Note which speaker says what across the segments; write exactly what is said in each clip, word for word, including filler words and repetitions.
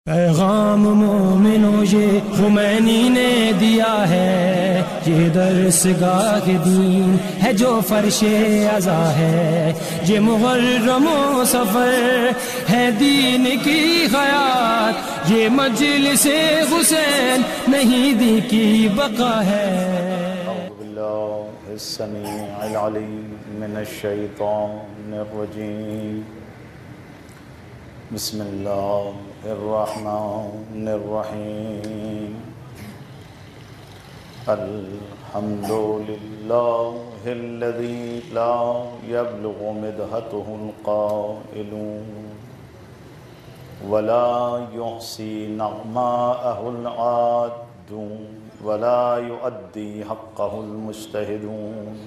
Speaker 1: پیغام مومنوں یہ خمینی نے دیا ہے، یہ درس گاہ دین ہے جو فرش عزا ہے، یہ محرم و سفر ہے دین کی حیات، یہ مجلس حسین نہیں دی کی بقا ہے۔
Speaker 2: اعوذ باللہ السمیع العلیم من الشیطان الرجیم، بسم اللہ الرحمن الرحیم، الحمد للہ الذی لا یبلغ مدحته القائلون ولا یحصی نغماءه العادون ولا یؤدی حقه المجتہدون،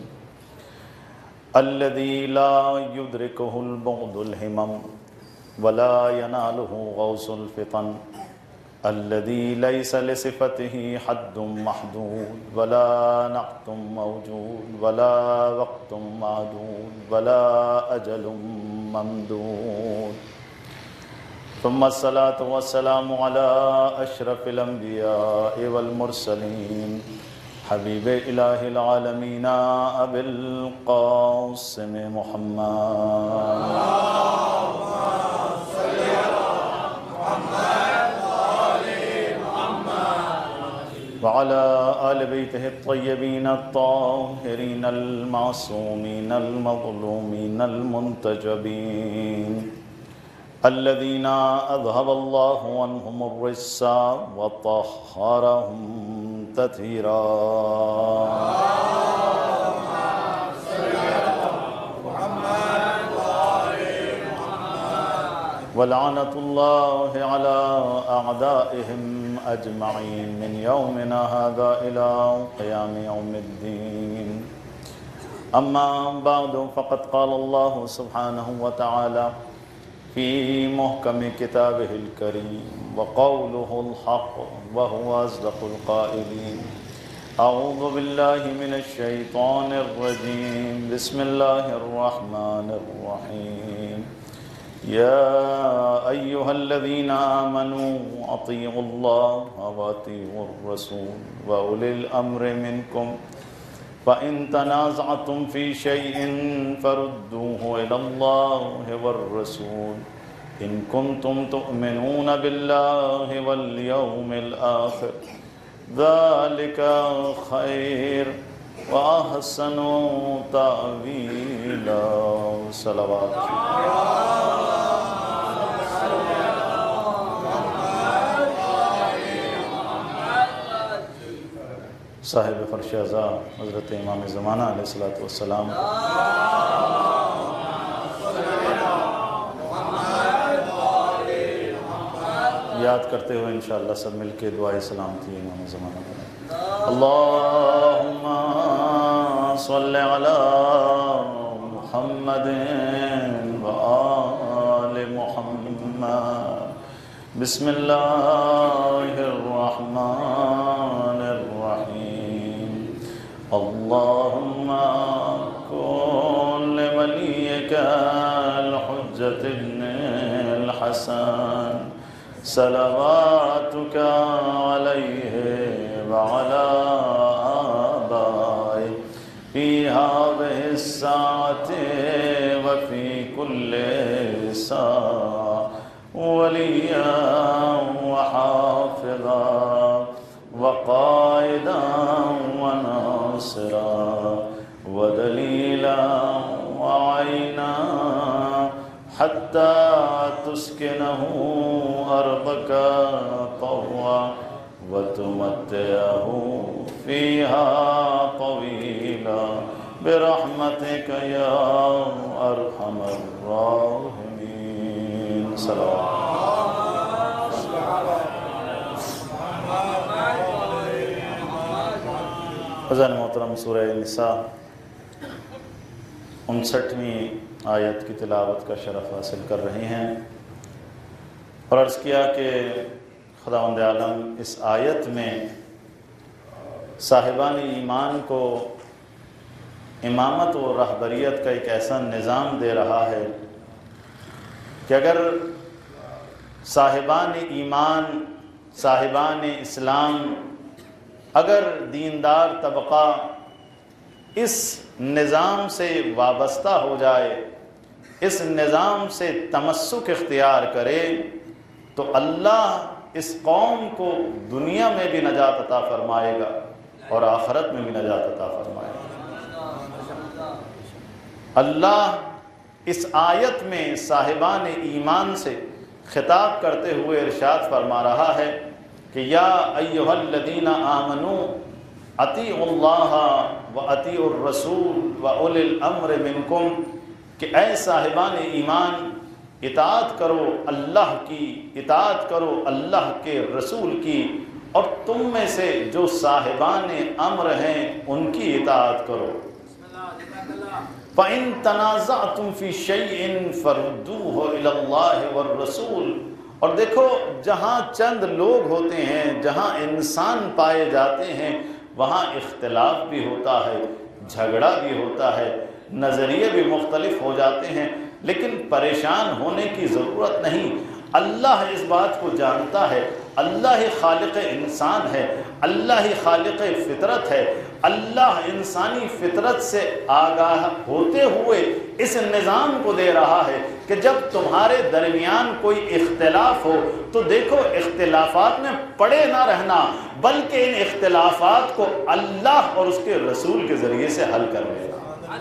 Speaker 2: الذی لا یدرکه البعد الہمم ولا يناله غوث الفطن، الذي ليس لصفته حد محدود ولا نقط موجود ولا وقت معدود ولا أجل ممدود، ثم الصلاة والسلام على أشرف الأنبياء والمرسلين حبيب إله العالمين أبي القاسم محمد وعلى آل بيته الطيبين الطاهرين المعصومين المظلومين المنتجبين الذين أذهب الله عنهم الرجس وطهرهم تطهيرا، ولعنة الله على أعدائهم أجمعين من يومنا هذا إلى قيام يوم الدين، أما بعد فقد قال الله سبحانه وتعالى في محكم كتابه الكريم وقوله الحق وهو أصدق القائلين، أعوذ بالله من الشيطان الرجيم، بسم الله الرحمن الرحيم، يا أيها الذين آمنوا أطيعوا الله وأطيعوا الرسول وأولي الأمر منكم، فإن تنازعتم في شيء فردوه إلى الله والرسول إن كنتم تؤمنون بالله واليوم الآخر، ذلك خير وأحسن تأويلا۔ صلوات صاحب فرش عزا حضرت امام زمانہ علیہ الصلوۃ والسلام یاد کرتے ہوئے انشاءاللہ سب مل کے دعائے سلامتی امام زمانہ کریں۔ اللہم صل علی محمد وآل محمد، بسم اللہ الرحمن الرحیم، اللہم کن لولیک الحجۃ ابن الحسن صلواتک علیہ وعلی آبائہ فی ہذہ الساعۃ وفی کل ساعۃ ولیاً وحافظا وقائدا وناصرا ودلیلا وعینا حتی تسکنہ ارضک طوعا وتمتعہ فیہا طویلا برحمتک یا ارحم الراحمین۔ صلوات حضرت محترم سورہ نساء انسٹھویں آیت کی تلاوت کا شرف حاصل کر رہے ہیں، اور عرض کیا کہ خداوند عالم اس آیت میں صاحبان ایمان کو امامت و رہبریت کا ایک ایسا نظام دے رہا ہے کہ اگر صاحبان ایمان، صاحبان اسلام، اگر دیندار طبقہ اس نظام سے وابستہ ہو جائے، اس نظام سے تمسک اختیار کرے، تو اللہ اس قوم کو دنیا میں بھی نجات عطا فرمائے گا اور آخرت میں بھی نجات عطا فرمائے گا۔ اللہ اس آیت میں صاحبان ایمان سے خطاب کرتے ہوئے ارشاد فرما رہا ہے کہ یا ایھا الذین آمنوا اطیعوا اللہ واطیعوا الرسول واولی الامر منکم، کہ اے صاحبان ایمان اطاعت کرو اللہ کی، اطاعت کرو اللہ کے رسول کی، اور تم میں سے جو صاحبان امر ہیں ان کی اطاعت کرو۔ فَإِن تَنَازَعْتُمْ فِي شَيْءٍ فَرُدُّوهُ إِلَى اللَّهِ وَالرَّسُولِ، اور دیکھو جہاں چند لوگ ہوتے ہیں، جہاں انسان پائے جاتے ہیں، وہاں اختلاف بھی ہوتا ہے، جھگڑا بھی ہوتا ہے، نظریے بھی مختلف ہو جاتے ہیں، لیکن پریشان ہونے کی ضرورت نہیں۔ اللہ اس بات کو جانتا ہے، اللہ ہی خالق انسان ہے، اللہ ہی خالق فطرت ہے، اللہ انسانی فطرت سے آگاہ ہوتے ہوئے اس نظام کو دے رہا ہے کہ جب تمہارے درمیان کوئی اختلاف ہو تو دیکھو اختلافات میں پڑے نہ رہنا، بلکہ ان اختلافات کو اللہ اور اس کے رسول کے ذریعے سے حل کر لینا۔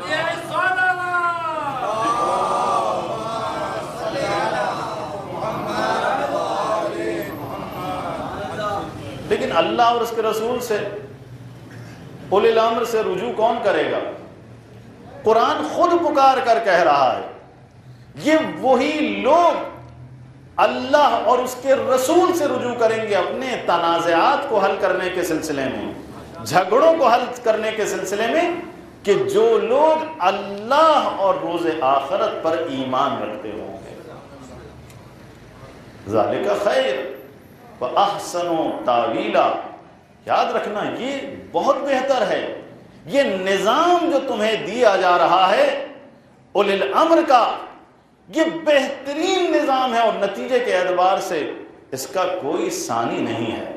Speaker 2: لیکن اللہ اور اس کے رسول سے، اولی الامر سے رجوع کون کرے گا؟ قرآن خود پکار کر کہہ رہا ہے یہ وہی لوگ اللہ اور اس کے رسول سے رجوع کریں گے اپنے تنازعات کو حل کرنے کے سلسلے میں، جھگڑوں کو حل کرنے کے سلسلے میں، کہ جو لوگ اللہ اور روز آخرت پر ایمان رکھتے ہوں گے۔ ذالک خیر وَأَحْسَنُ تَأْوِيلًا، یاد رکھنا یہ بہت بہتر ہے، یہ نظام جو تمہیں دیا جا رہا ہے اولی الامر کا، یہ بہترین نظام ہے، اور نتیجے کے اعتبار سے اس کا کوئی ثانی نہیں ہے۔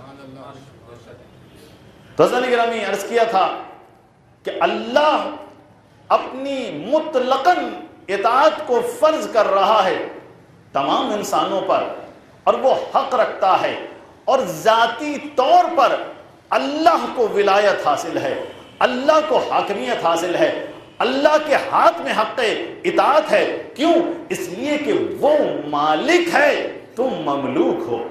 Speaker 2: تو حضرت گرامی عرض کیا تھا کہ اللہ اپنی مطلقاً اطاعت کو فرض کر رہا ہے تمام انسانوں پر، اور وہ حق رکھتا ہے، اور ذاتی طور پر اللہ کو ولایت حاصل ہے، اللہ کو حاکمیت حاصل ہے، اللہ کے ہاتھ میں حق اطاعت ہے۔ کیوں؟ اس لیے کہ وہ مالک ہے، تم مملوک ہو،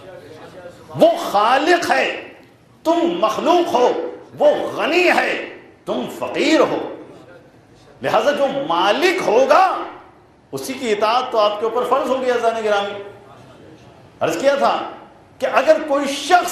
Speaker 2: وہ خالق ہے، تم مخلوق ہو، وہ غنی ہے، تم فقیر ہو، لہذا جو مالک ہوگا اسی کی اطاعت تو آپ کے اوپر فرض ہوگی۔ عزیزان گرامی عرض کیا تھا کہ اگر کوئی شخص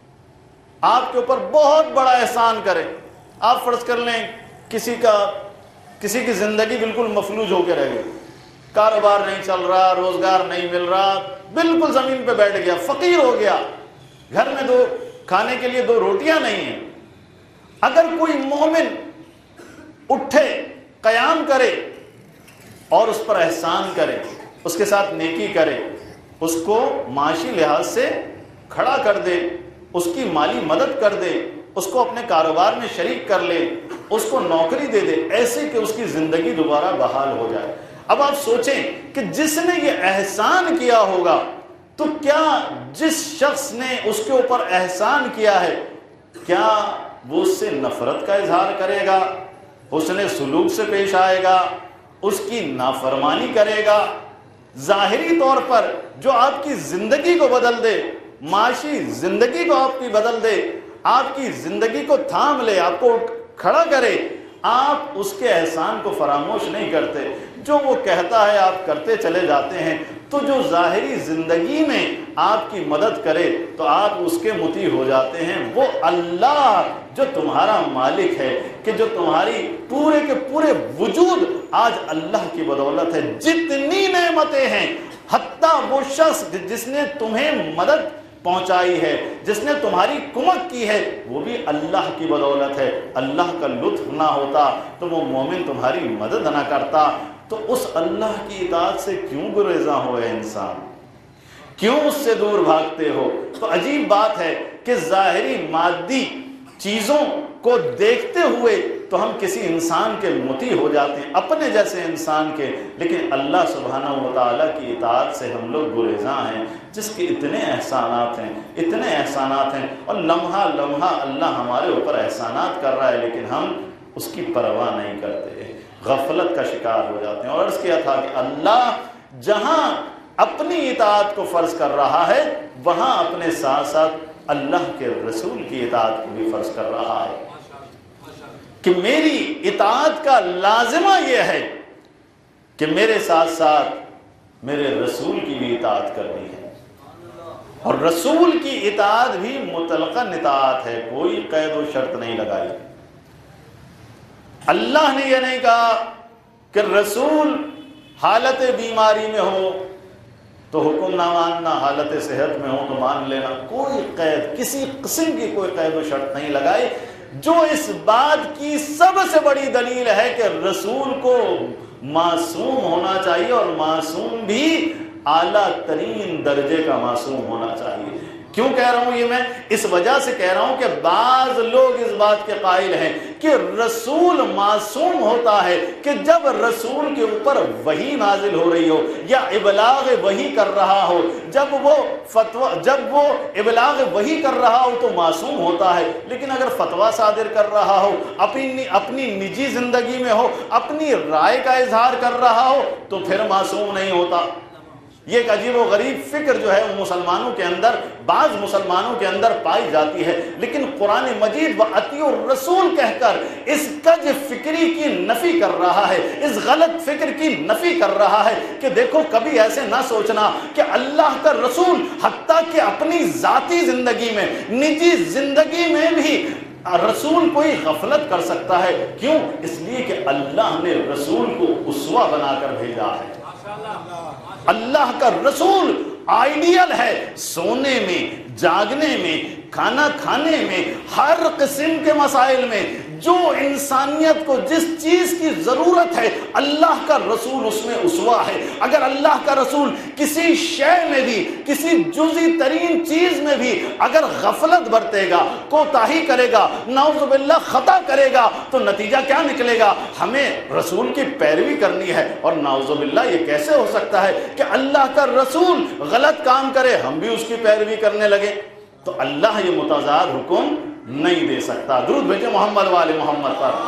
Speaker 2: آپ کے اوپر بہت بڑا احسان کرے، آپ فرض کر لیں کسی کا کسی کی زندگی بالکل مفلوج ہو کے رہ گئی، کاروبار نہیں چل رہا، روزگار نہیں مل رہا، بالکل زمین پہ بیٹھ گیا، فقیر ہو گیا، گھر میں دو کھانے کے لیے دو روٹیاں نہیں ہیں، اگر کوئی مومن اٹھے، قیام کرے اور اس پر احسان کرے، اس کے ساتھ نیکی کرے، اس کو معاشی لحاظ سے کھڑا کر دے، اس کی مالی مدد کر دے، اس کو اپنے کاروبار میں شریک کر لے، اس کو نوکری دے دے، ایسے کہ اس کی زندگی دوبارہ بحال ہو جائے۔ اب آپ سوچیں کہ جس نے یہ احسان کیا ہوگا تو کیا جس شخص نے اس کے اوپر احسان کیا ہے، کیا وہ اس سے نفرت کا اظہار کرے گا، حسن سلوک سے پیش آئے گا، اس کی نافرمانی کرے گا؟ ظاہری طور پر جو آپ کی زندگی کو بدل دے، معاشی زندگی کو آپ کی بدل دے، آپ کی زندگی کو تھام لے، آپ کو کھڑا کرے، آپ اس کے احسان کو فراموش نہیں کرتے، جو وہ کہتا ہے آپ کرتے چلے جاتے ہیں۔ تو جو ظاہری زندگی میں آپ کی مدد کرے تو آپ اس کے مطیع ہو جاتے ہیں، وہ اللہ جو تمہارا مالک ہے، کہ جو تمہاری پورے کے پورے وجود آج اللہ کی بدولت ہے، جتنی نعمتیں ہیں، حتیٰ وہ شخص جس نے تمہیں مدد پہنچائی ہے، جس نے تمہاری کمک کی ہے، وہ بھی اللہ کی بدولت ہے۔ اللہ کا لطف نہ ہوتا تو وہ مومن تمہاری مدد نہ کرتا، تو اس اللہ کی اطاعت سے کیوں گریزاں ہوئے انسان؟ کیوں اس سے دور بھاگتے ہو؟ تو عجیب بات ہے کہ ظاہری مادی چیزوں کو دیکھتے ہوئے تو ہم کسی انسان کے مطیع ہو جاتے ہیں، اپنے جیسے انسان کے، لیکن اللہ سبحانہ و تعالیٰ کی اطاعت سے ہم لوگ گریزاں ہیں، جس کے اتنے احسانات ہیں، اتنے احسانات ہیں، اور لمحہ لمحہ اللہ ہمارے اوپر احسانات کر رہا ہے، لیکن ہم اس کی پرواہ نہیں کرتے، غفلت کا شکار ہو جاتے ہیں۔ اور عرض کیا تھا کہ اللہ جہاں اپنی اطاعت کو فرض کر رہا ہے، وہاں اپنے ساتھ ساتھ اللہ کے رسول کی اطاعت کو بھی فرض کر رہا ہے، کہ میری اطاعت کا لازمہ یہ ہے کہ میرے ساتھ ساتھ میرے رسول کی بھی اطاعت کرنی ہے، اور رسول کی اطاعت بھی مطلقاً اطاعت ہے، کوئی قید و شرط نہیں لگائی۔ اللہ نے یہ نہیں کہا کہ رسول حالت بیماری میں ہو تو حکم نہ ماننا، حالت صحت میں ہو تو مان لینا، کوئی قید، کسی قسم کی کوئی قید و شرط نہیں لگائی، جو اس بات کی سب سے بڑی دلیل ہے کہ رسول کو معصوم ہونا چاہیے، اور معصوم بھی اعلیٰ ترین درجے کا معصوم ہونا چاہیے۔ کیوں کہہ رہا ہوں یہ میں؟ اس وجہ سے کہہ رہا ہوں کہ بعض لوگ اس بات کے قائل ہیں کہ رسول معصوم ہوتا ہے کہ جب رسول کے اوپر وحی نازل ہو رہی ہو یا ابلاغ وحی کر رہا ہو، جب وہ فتویٰ جب وہ ابلاغ وحی کر رہا ہو تو معصوم ہوتا ہے، لیکن اگر فتویٰ صادر کر رہا ہو، اپنی اپنی نجی زندگی میں ہو، اپنی رائے کا اظہار کر رہا ہو تو پھر معصوم نہیں ہوتا۔ یہ ایک عجیب و غریب فکر جو ہے وہ مسلمانوں کے اندر، بعض مسلمانوں کے اندر پائی جاتی ہے، لیکن قرآن مجید وَأَطِیعُوا الرَّسُولَ کہہ کر اس کج فکری کی نفی کر رہا ہے، اس غلط فکر کی نفی کر رہا ہے کہ دیکھو کبھی ایسے نہ سوچنا کہ اللہ کا رسول حتیٰ کہ اپنی ذاتی زندگی میں، نجی زندگی میں بھی رسول کوئی غفلت کر سکتا ہے۔ کیوں؟ اس لیے کہ اللہ نے رسول کو اسوہ بنا کر بھیجا ہے۔ اللہ کا رسول آئیڈیل ہے، سونے میں، جاگنے میں، کھانا کھانے میں، ہر قسم کے مسائل میں جو انسانیت کو جس چیز کی ضرورت ہے اللہ کا رسول اس میں اسوہ ہے۔ اگر اللہ کا رسول کسی شے میں بھی، کسی جزئی ترین چیز میں بھی اگر غفلت برتے گا، کوتاہی کرے گا، نعوذ باللہ خطا کرے گا، تو نتیجہ کیا نکلے گا؟ ہمیں رسول کی پیروی کرنی ہے، اور نعوذ باللہ یہ کیسے ہو سکتا ہے کہ اللہ کا رسول غلط کام کرے ہم بھی اس کی پیروی کرنے لگے؟ تو اللہ یہ متضاد حکم نہیں دے سکتا۔ درود بھیجے محمد والے محمد پر۔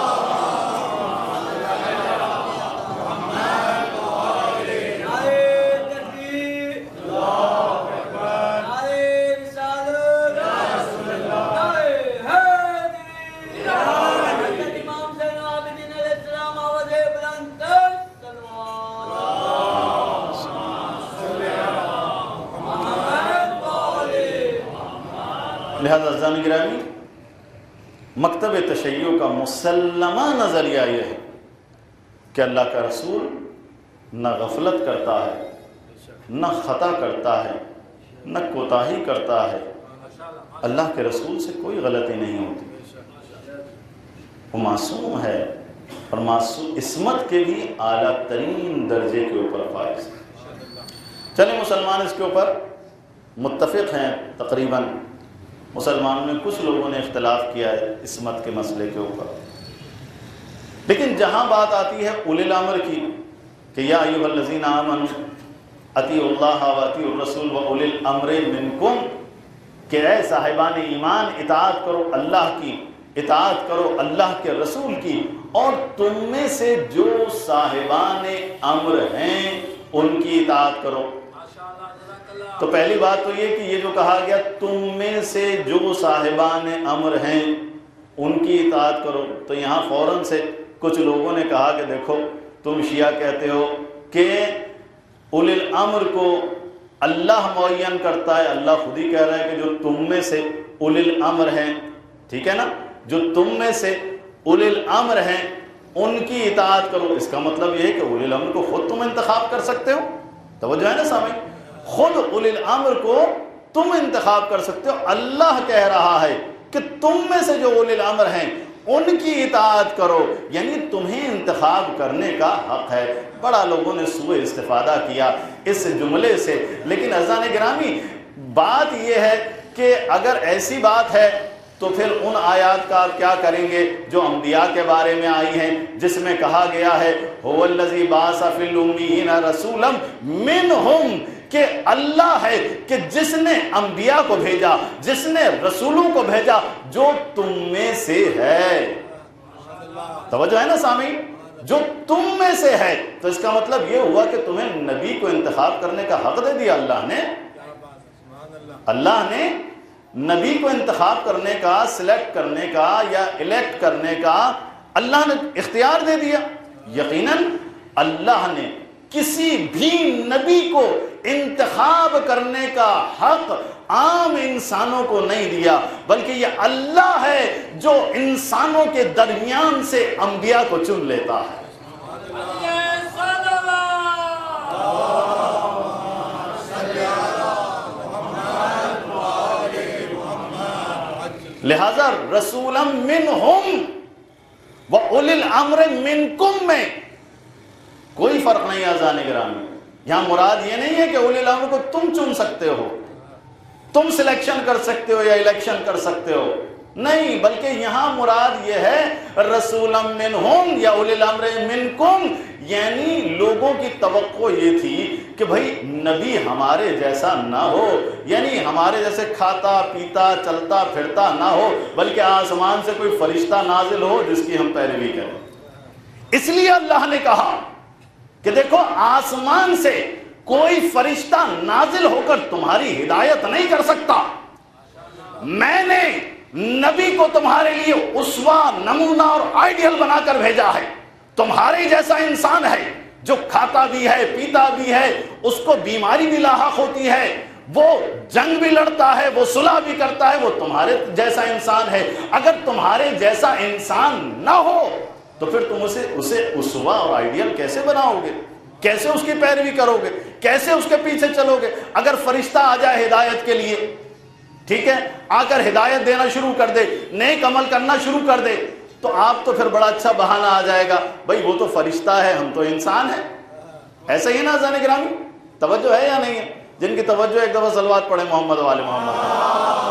Speaker 2: لہذا عزیزان گرامی، مکتب تشیع کا مسلمہ نظریہ یہ ہے کہ اللہ کا رسول نہ غفلت کرتا ہے، نہ خطا کرتا ہے، نہ کوتاہی کرتا ہے۔ اللہ کے رسول سے کوئی غلطی نہیں ہوتی، وہ معصوم ہے، اور معصوم عصمت کے بھی اعلیٰ ترین درجے کے اوپر فائز۔ چلیں مسلمان اس کے اوپر متفق ہیں تقریباً، مسلمانوں میں کچھ لوگوں نے اختلاف کیا ہے عصمت کے مسئلے کے اوپر، لیکن جہاں بات آتی ہے اولی الامر کی کہ یا ایھا الذین آمنوا اطیعوا اللہ واطیعوا الرسول واولی الامر منکم، کہ اے صاحبان ایمان اطاعت کرو اللہ کی، اطاعت کرو اللہ کے رسول کی، اور تم میں سے جو صاحبان امر ہیں ان کی اطاعت کرو۔ تو پہلی بات تو یہ کہ یہ جو کہا گیا تم میں سے جو صاحبان امر ہیں ان کی اطاعت کرو، تو یہاں فوراً سے کچھ لوگوں نے کہا کہ دیکھو تم شیعہ کہتے ہو کہ اولی الامر کو اللہ معین کرتا ہے، اللہ خود ہی کہہ رہا ہے کہ جو تم میں سے اولی الامر ہیں، ٹھیک ہے نا، جو تم میں سے اولی الامر ہیں ان کی اطاعت کرو۔ اس کا مطلب یہ ہے کہ اولی الامر کو خود تم انتخاب کر سکتے ہو، توجہ ہے نا سامعین، خود اولی الامر کو تم انتخاب کر سکتے ہو۔ اللہ کہہ رہا ہے کہ تم میں سے جو اولی الامر ہیں ان کی اطاعت کرو، یعنی تمہیں انتخاب کرنے کا حق ہے۔ بڑا لوگوں نے سوء استفادہ کیا اس جملے سے۔ لیکن عزیزان گرامی بات یہ ہے کہ اگر ایسی بات ہے تو پھر ان آیات کا آپ کیا کریں گے جو انبیاء کے بارے میں آئی ہیں، جس میں کہا گیا ہے هو الذی بعث فی الامیین رسولا منہم، کہ اللہ ہے کہ جس نے انبیاء کو بھیجا، جس نے رسولوں کو بھیجا جو تم میں سے ہے۔ توجہ ہے نا سامعین، جو تم میں سے ہے، تو اس کا مطلب یہ ہوا کہ تمہیں نبی کو انتخاب کرنے کا حق دے دیا اللہ نے۔ اللہ نے نبی کو انتخاب کرنے کا، سلیکٹ کرنے کا یا الیکٹ کرنے کا اللہ نے اختیار دے دیا۔ یقیناً اللہ نے کسی بھی نبی کو انتخاب کرنے کا حق عام انسانوں کو نہیں دیا، بلکہ یہ اللہ ہے جو انسانوں کے درمیان سے انبیاء کو چن لیتا ہے۔ لہذا رسولا منہم وَأُولِي الْأَمْرِ مِنْكُمْ میں کوئی فرق نہیں ہے اذان گرامی۔ یہاں مراد یہ نہیں ہے کہ اولی الامر کو تم چن سکتے ہو، تم سلیکشن کر سکتے ہو یا الیکشن کر سکتے ہو، نہیں، بلکہ یہاں مراد یہ ہے رسولا منہم یا اولی الامر منکم، یعنی لوگوں کی توقع یہ تھی کہ بھئی نبی ہمارے جیسا نہ ہو، یعنی ہمارے جیسے کھاتا پیتا چلتا پھرتا نہ ہو، بلکہ آسمان سے کوئی فرشتہ نازل ہو جس کی ہم پیروی کریں۔ اس لیے اللہ نے کہا کہ دیکھو آسمان سے کوئی فرشتہ نازل ہو کر تمہاری ہدایت نہیں کر سکتا، میں نے نبی کو تمہارے لیے اسوہ، نمونہ اور آئیڈیل بنا کر بھیجا ہے۔ تمہارے جیسا انسان ہے جو کھاتا بھی ہے پیتا بھی ہے، اس کو بیماری بھی لاحق ہوتی ہے، وہ جنگ بھی لڑتا ہے، وہ صلح بھی کرتا ہے، وہ تمہارے جیسا انسان ہے۔ اگر تمہارے جیسا انسان نہ ہو تو پھر تم اسے اسے اسوہ اور آئیڈیل کیسے بناؤ گے؟ کیسے اس کی پیروی کرو گے؟ کیسے اس کے پیچھے چلو گے؟ اگر فرشتہ آ جائے ہدایت کے لیے، ٹھیک ہے، آ کر ہدایت دینا شروع کر دے، نیک عمل کرنا شروع کر دے، تو آپ تو پھر بڑا اچھا بہانہ آ جائے گا، بھئی وہ تو فرشتہ ہے، ہم تو انسان ہیں۔ ایسا ہی نا عزیزان گرامی؟ توجہ ہے یا نہیں ہے؟ جن کی توجہ ایک دفعہ صلوات پڑھے محمد والے محمد۔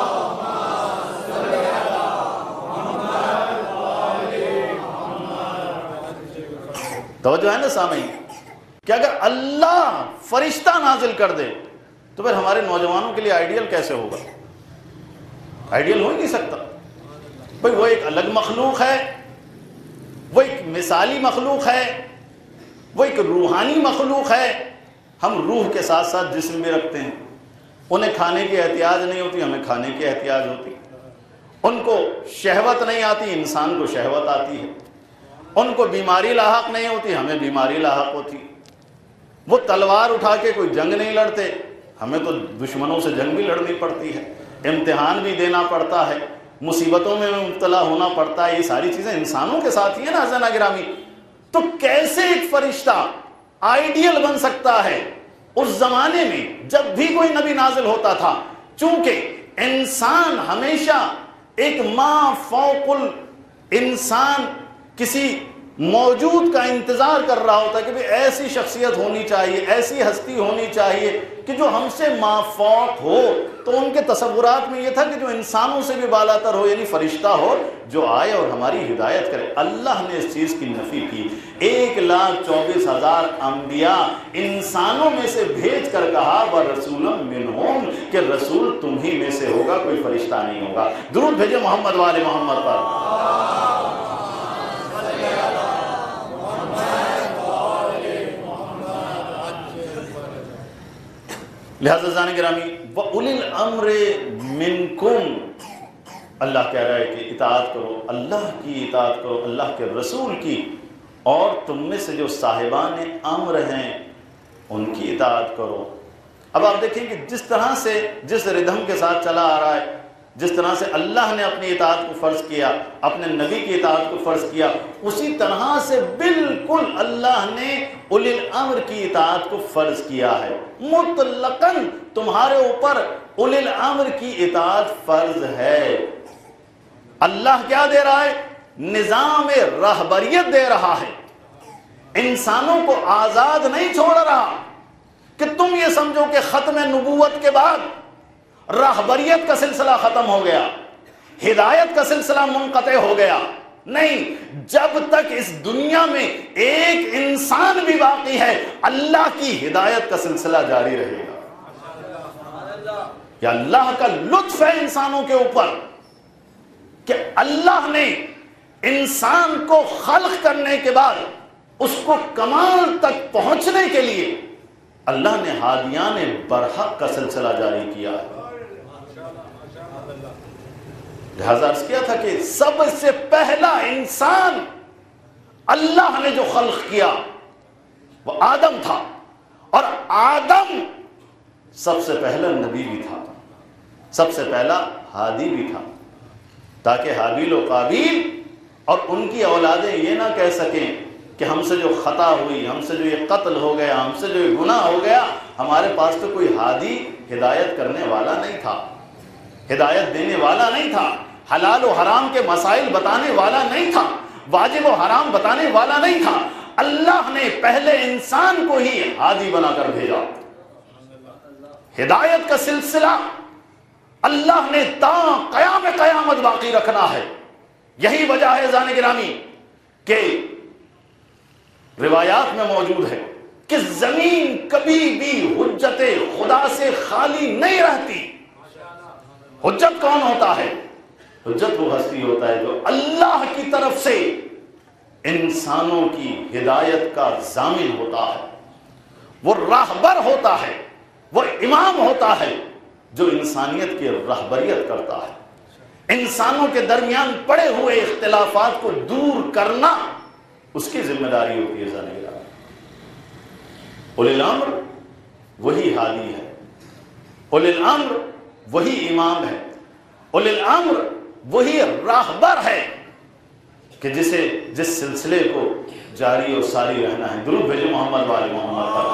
Speaker 2: توجہ ہے نا سامعین، کہ اگر اللہ فرشتہ نازل کر دے تو پھر ہمارے نوجوانوں کے لیے آئیڈیل کیسے ہوگا؟ آئیڈیل ہو ہی نہیں سکتا۔ بھئی وہ ایک الگ مخلوق ہے، وہ ایک مثالی مخلوق ہے، وہ ایک روحانی مخلوق ہے۔ ہم روح کے ساتھ ساتھ جسم بھی رکھتے ہیں، انہیں کھانے کی احتیاج نہیں ہوتی، ہمیں کھانے کی احتیاج ہوتی، ان کو شہوت نہیں آتی، انسان کو شہوت آتی ہے، ان کو بیماری لاحق نہیں ہوتی، ہمیں بیماری لاحق ہوتی، وہ تلوار اٹھا کے کوئی جنگ نہیں لڑتے، ہمیں تو دشمنوں سے جنگ بھی لڑنی پڑتی ہے، امتحان بھی دینا پڑتا ہے، مصیبتوں میں مبتلا ہونا پڑتا ہے۔ یہ ساری چیزیں انسانوں کے ساتھ ہی ہے نا عزیزان گرامی۔ تو کیسے ایک فرشتہ آئیڈیل بن سکتا ہے؟ اس زمانے میں جب بھی کوئی نبی نازل ہوتا تھا، چونکہ انسان ہمیشہ ایک ما فوق الانسان کسی موجود کا انتظار کر رہا ہوتا ہے کہ ایسی شخصیت ہونی چاہیے، ایسی ہستی ہونی چاہیے کہ جو ہم سے مافوق ہو۔ تو ان کے تصورات میں یہ تھا کہ جو انسانوں سے بھی بالاتر ہو، یعنی فرشتہ ہو جو آئے اور ہماری ہدایت کرے۔ اللہ نے اس چیز کی نفی کی، ایک لاکھ چوبیس ہزار انبیاء انسانوں میں سے بھیج کر کہا وَرَسُولًا مِّنْهُمْ کہ رسول تم ہی میں سے ہوگا، کوئی فرشتہ نہیں ہوگا۔ درود بھیجے محمد والے محمد پر۔ لہذا عزیزان گرامی وَأُولِي الْأَمْرِ مِنْكُمْ، اللہ کہہ رہا ہے کہ اطاعت کرو، اللہ کی اطاعت کرو، اللہ کے رسول کی، اور تم میں سے جو صاحبان امر ہیں ان کی اطاعت کرو۔ اب آپ دیکھیں کہ جس طرح سے جس ردھم کے ساتھ چلا آ رہا ہے، جس طرح سے اللہ نے اپنی اطاعت کو فرض کیا، اپنے نبی کی اطاعت کو فرض کیا، اسی طرح سے بالکل اللہ نے اولی الامر کی اطاعت کو فرض کیا ہے۔ مطلقاً تمہارے اوپر اولی الامر کی اطاعت فرض ہے۔ اللہ کیا دے رہا ہے؟ نظام رہبریت دے رہا ہے، انسانوں کو آزاد نہیں چھوڑ رہا، کہ تم یہ سمجھو کہ ختم نبوت کے بعد راہبریت کا سلسلہ ختم ہو گیا، ہدایت کا سلسلہ منقطع ہو گیا. نہیں، جب تک اس دنیا میں ایک انسان بھی باقی ہے اللہ کی ہدایت کا سلسلہ جاری رہے گا. یا اللہ کا لطف ہے انسانوں کے اوپر کہ اللہ نے انسان کو خلق کرنے کے بعد اس کو کمال تک پہنچنے کے لیے اللہ نے ہادیان برحق کا سلسلہ جاری کیا ہے. لہذا عرض کیا تھا کہ سب سے پہلا انسان اللہ نے جو خلق کیا وہ آدم تھا، اور آدم سب سے پہلا نبی بھی تھا، سب سے پہلا ہادی بھی تھا، تاکہ حابیل و قابیل اور ان کی اولادیں یہ نہ کہہ سکیں کہ ہم سے جو خطا ہوئی، ہم سے جو یہ قتل ہو گیا، ہم سے جو یہ گناہ ہو گیا، ہمارے پاس تو کوئی ہادی ہدایت کرنے والا نہیں تھا، ہدایت دینے والا نہیں تھا، حلال و حرام کے مسائل بتانے والا نہیں تھا، واجب و حرام بتانے والا نہیں تھا. اللہ نے پہلے انسان کو ہی ہادی بنا کر بھیجا. ہدایت کا سلسلہ اللہ نے تا قیام قیامت باقی رکھنا ہے. یہی وجہ ہے عزیزان گرامی کہ روایات میں موجود ہے کہ زمین کبھی بھی حجت خدا سے خالی نہیں رہتی. حجت کون ہوتا ہے؟ حجت وہ ہستی ہوتا ہے جو اللہ کی طرف سے انسانوں کی ہدایت کا ضامن ہوتا ہے، وہ راہبر ہوتا ہے، وہ امام ہوتا ہے جو انسانیت کی رہبریت کرتا ہے. انسانوں کے درمیان پڑے ہوئے اختلافات کو دور کرنا اس کی ذمہ داری ہوتی ہے. ذرا اولی الامر وہی ہادی ہے، اولی الامر وہی امام ہے، اولی الامر وہی راہبر ہے کہ جسے جس سلسلے کو جاری اور ساری رہنا ہے. درود بھیجو محمد وآل محمد پر.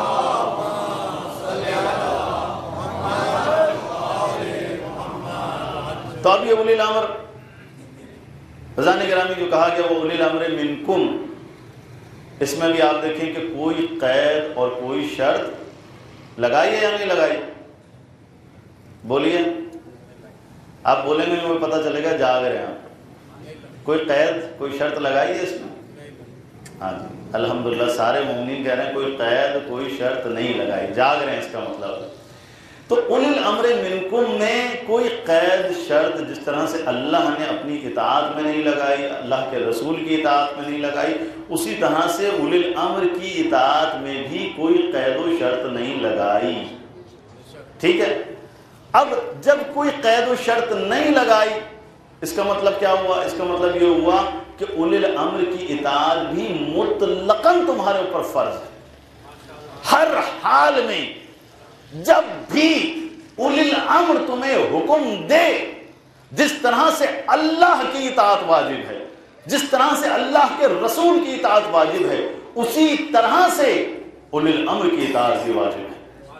Speaker 2: تو اب یہ اولی الامر عزیزان گرامی جو کہا گیا وہ اولی الامر منکم، اس میں بھی آپ دیکھیں کہ کوئی قید اور کوئی شرط لگائی ہے یا نہیں لگائی؟ بولیے، آپ بولیں گے مجھے پتہ چلے گا جاگ رہے ہیں آپ. کوئی قید کوئی شرط لگائی ہے اس میں؟ ہاں جی الحمدللہ سارے مومنین کہہ رہے ہیں کوئی قید کوئی شرط نہیں لگائی، جاگ رہے ہیں اس کا مطلب. تو اولی الامر منکم میں کوئی قید شرط جس طرح سے اللہ نے اپنی اطاعت میں نہیں لگائی، اللہ کے رسول کی اطاعت میں نہیں لگائی، اسی طرح سے اولی الامر کی اطاعت میں بھی کوئی قید و شرط نہیں لگائی. ٹھیک ہے، اب جب کوئی قید و شرط نہیں لگائی اس کا مطلب کیا ہوا؟ اس کا مطلب یہ ہوا کہ اولی الامر کی اطاعت بھی مطلقاً تمہارے اوپر فرض ہے. ہر حال میں جب بھی اولی الامر تمہیں حکم دے، جس طرح سے اللہ کی اطاعت واجب ہے، جس طرح سے اللہ کے رسول کی اطاعت واجب ہے، اسی طرح سے اولی الامر کی اطاعت بھی واجب ہے.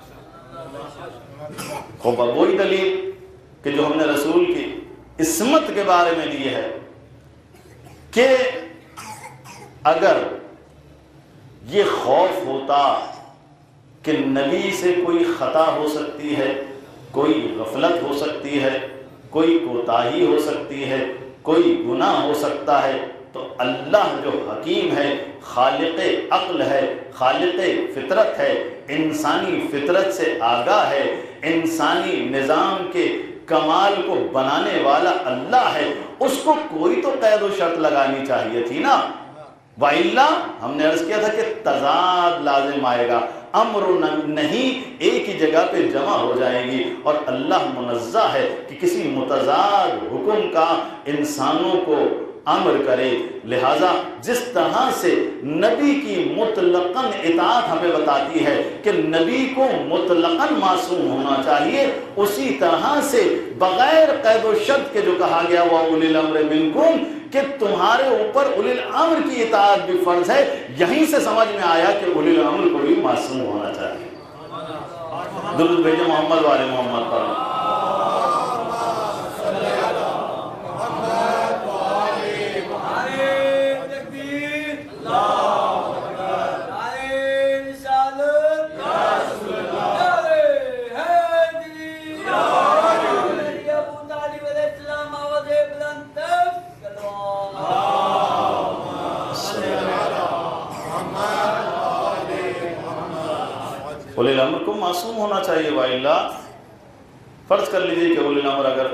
Speaker 2: خوب وہی دلیل کہ جو ہم نے رسول کی عصمت کے بارے میں دی ہے کہ اگر یہ خوف ہوتا کہ نبی سے کوئی خطا ہو سکتی ہے، کوئی غفلت ہو سکتی ہے، کوئی کوتاہی ہو سکتی ہے، کوئی گناہ ہو سکتا ہے، تو اللہ جو حکیم ہے، خالق عقل ہے، خالق فطرت ہے، انسانی فطرت سے آگاہ ہے، انسانی نظام کے کمال کو بنانے والا اللہ ہے، اس کو کوئی تو قید و شرط لگانی چاہیے تھی نا. وَإِلَّا ہم نے عرض کیا تھا کہ تضاد لازم آئے گا، امر نہیں ایک ہی جگہ پہ جمع ہو جائے گی، اور اللہ منزہ ہے کہ کسی متضاد حکم کا انسانوں کو امر کرے. لہٰذا جس طرح سے نبی کی مطلقاً اطاعت ہمیں بتاتی ہے کہ نبی کو مطلقاً معصوم ہونا چاہیے، اسی طرح سے بغیر قید و شرط کے جو کہا گیا وہ اولی الامر منکم کہ تمہارے اوپر اولی الامر کی اطاعت بھی فرض ہے. یہیں سے سمجھ میں آیا کہ اولی الامر کو بھی معصوم ہونا چاہیے. درود بھیجو محمد والے محمد پر. معصوم ہونا چاہیے. وَإِلَّا فرض کر لیجئے کہ اولی الامر اگر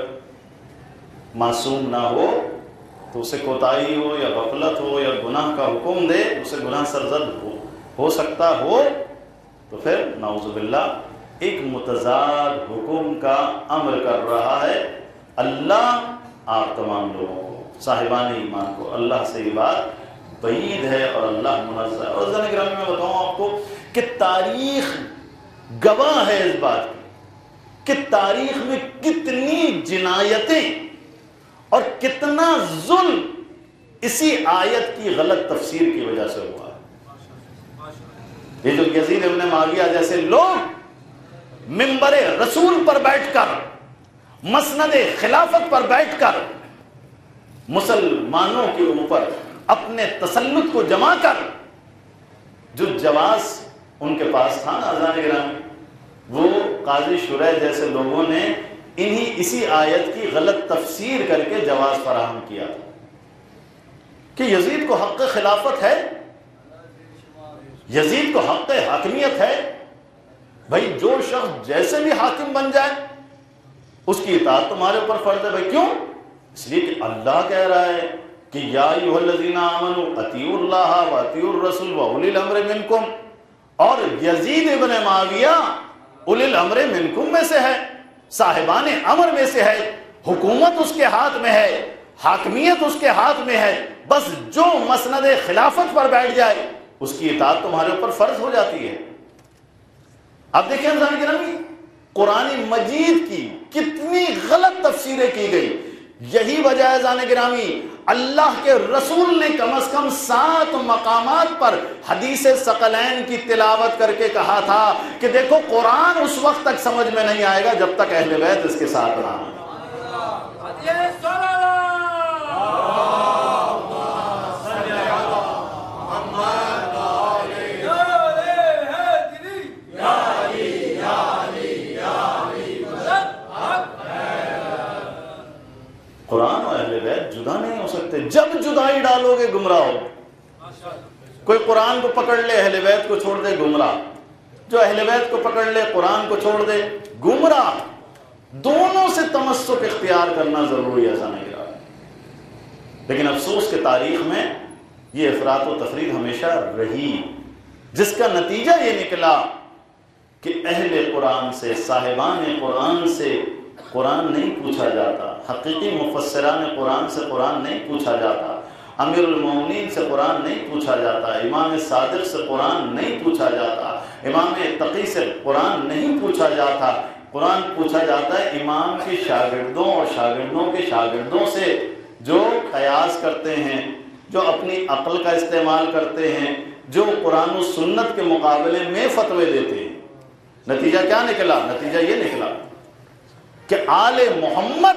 Speaker 2: معصوم نہ ہو تو اسے کوتاہی ہو یا غفلت ہو یا گناہ کا حکم دے, اسے گناہ سرزد ہو ہو سکتا ہو, تو پھر نعوذ باللہ ایک متضاد حکم کا امر کر رہا ہے. اللہ آپ تمام لوگوں کو, صاحبان ایمان کو, اللہ سے یہ بات بعید ہے اور اللہ منزہ ہے. اور عزیزان گرامی میں بتاؤں آپ کو کہ تاریخ گواہ ہے اس بات کی کہ تاریخ میں کتنی جنایتیں اور کتنا ظلم اسی آیت کی غلط تفسیر کی وجہ سے ہوا ہے. یہ جو یزید ابن معاویہ جیسے لوگ منبر رسول پر بیٹھ کر, مسند خلافت پر بیٹھ کر مسلمانوں کے اوپر اپنے تسلط کو جما کر, جو جواز ان کے پاس تھا نا عزیزان گرامی, وہ قاضی شریح جیسے لوگوں نے انہی اسی آیت کی غلط تفسیر کر کے جواز فراہم کیا تھا کہ یزید کو حق خلافت ہے, یزید کو حق حاکمیت ہے. بھائی جو شخص جیسے بھی حاکم بن جائے اس کی اطاعت تمہارے اوپر فرض ہے. بھائی کیوں؟ اس لیے کہ اللہ کہہ رہا ہے کہ یا ایھا الذین آمنوا اطیعوا اللہ واطیعوا الرسول واولی الامر منکم, اور یزید ابن معاویہ اولی الامر منکم میں سے ہے, صاحبان امر میں سے ہے, حکومت اس کے ہاتھ میں ہے, حاکمیت اس کے ہاتھ میں ہے. بس جو مسند خلافت پر بیٹھ جائے اس کی اطاعت تمہارے اوپر فرض ہو جاتی ہے. اب دیکھیں عزیزان گرامی, قرآن مجید کی کتنی غلط تفسیریں کی گئی. یہی وجہ ہے عزیزان گرامی, اللہ کے رسول نے کم از کم سات مقامات پر حدیث ثقلین کی تلاوت کر کے کہا تھا کہ دیکھو قرآن اس وقت تک سمجھ میں نہیں آئے گا جب تک اہل بیت اس کے ساتھ نہ ہوں. قرآن اور اہل بیت جدا نہیں ہو سکتے. جب جدائی ڈالو گے گمراہ ہو. کوئی قرآن کو پکڑ لے اہل بیت کو چھوڑ دے گمراہ, جو اہل بیت کو پکڑ لے قرآن کو چھوڑ دے گمراہ. دونوں سے تمسک اختیار کرنا ضروری ہے سامنے گرا. لیکن افسوس کہ تاریخ میں یہ افراط و تفریط ہمیشہ رہی, جس کا نتیجہ یہ نکلا کہ اہل قرآن سے, صاحبان قرآن سے قرآن نہیں پوچھا جاتا, حقیقی مفسران قرآن سے قرآن نہیں پوچھا جاتا, امیر المومنین سے قرآن نہیں پوچھا جاتا, امام صادق سے قرآن نہیں پوچھا جاتا, امام تقی سے قرآن نہیں پوچھا جاتا. قرآن پوچھا جاتا ہے امام کے شاگردوں اور شاگردوں کے شاگردوں سے, جو قیاس کرتے ہیں, جو اپنی عقل کا استعمال کرتے ہیں, جو قرآن و سنت کے مقابلے میں فتوے دیتے ہیں. نتیجہ کیا نکلا؟ نتیجہ یہ نکلا کہ آل محمد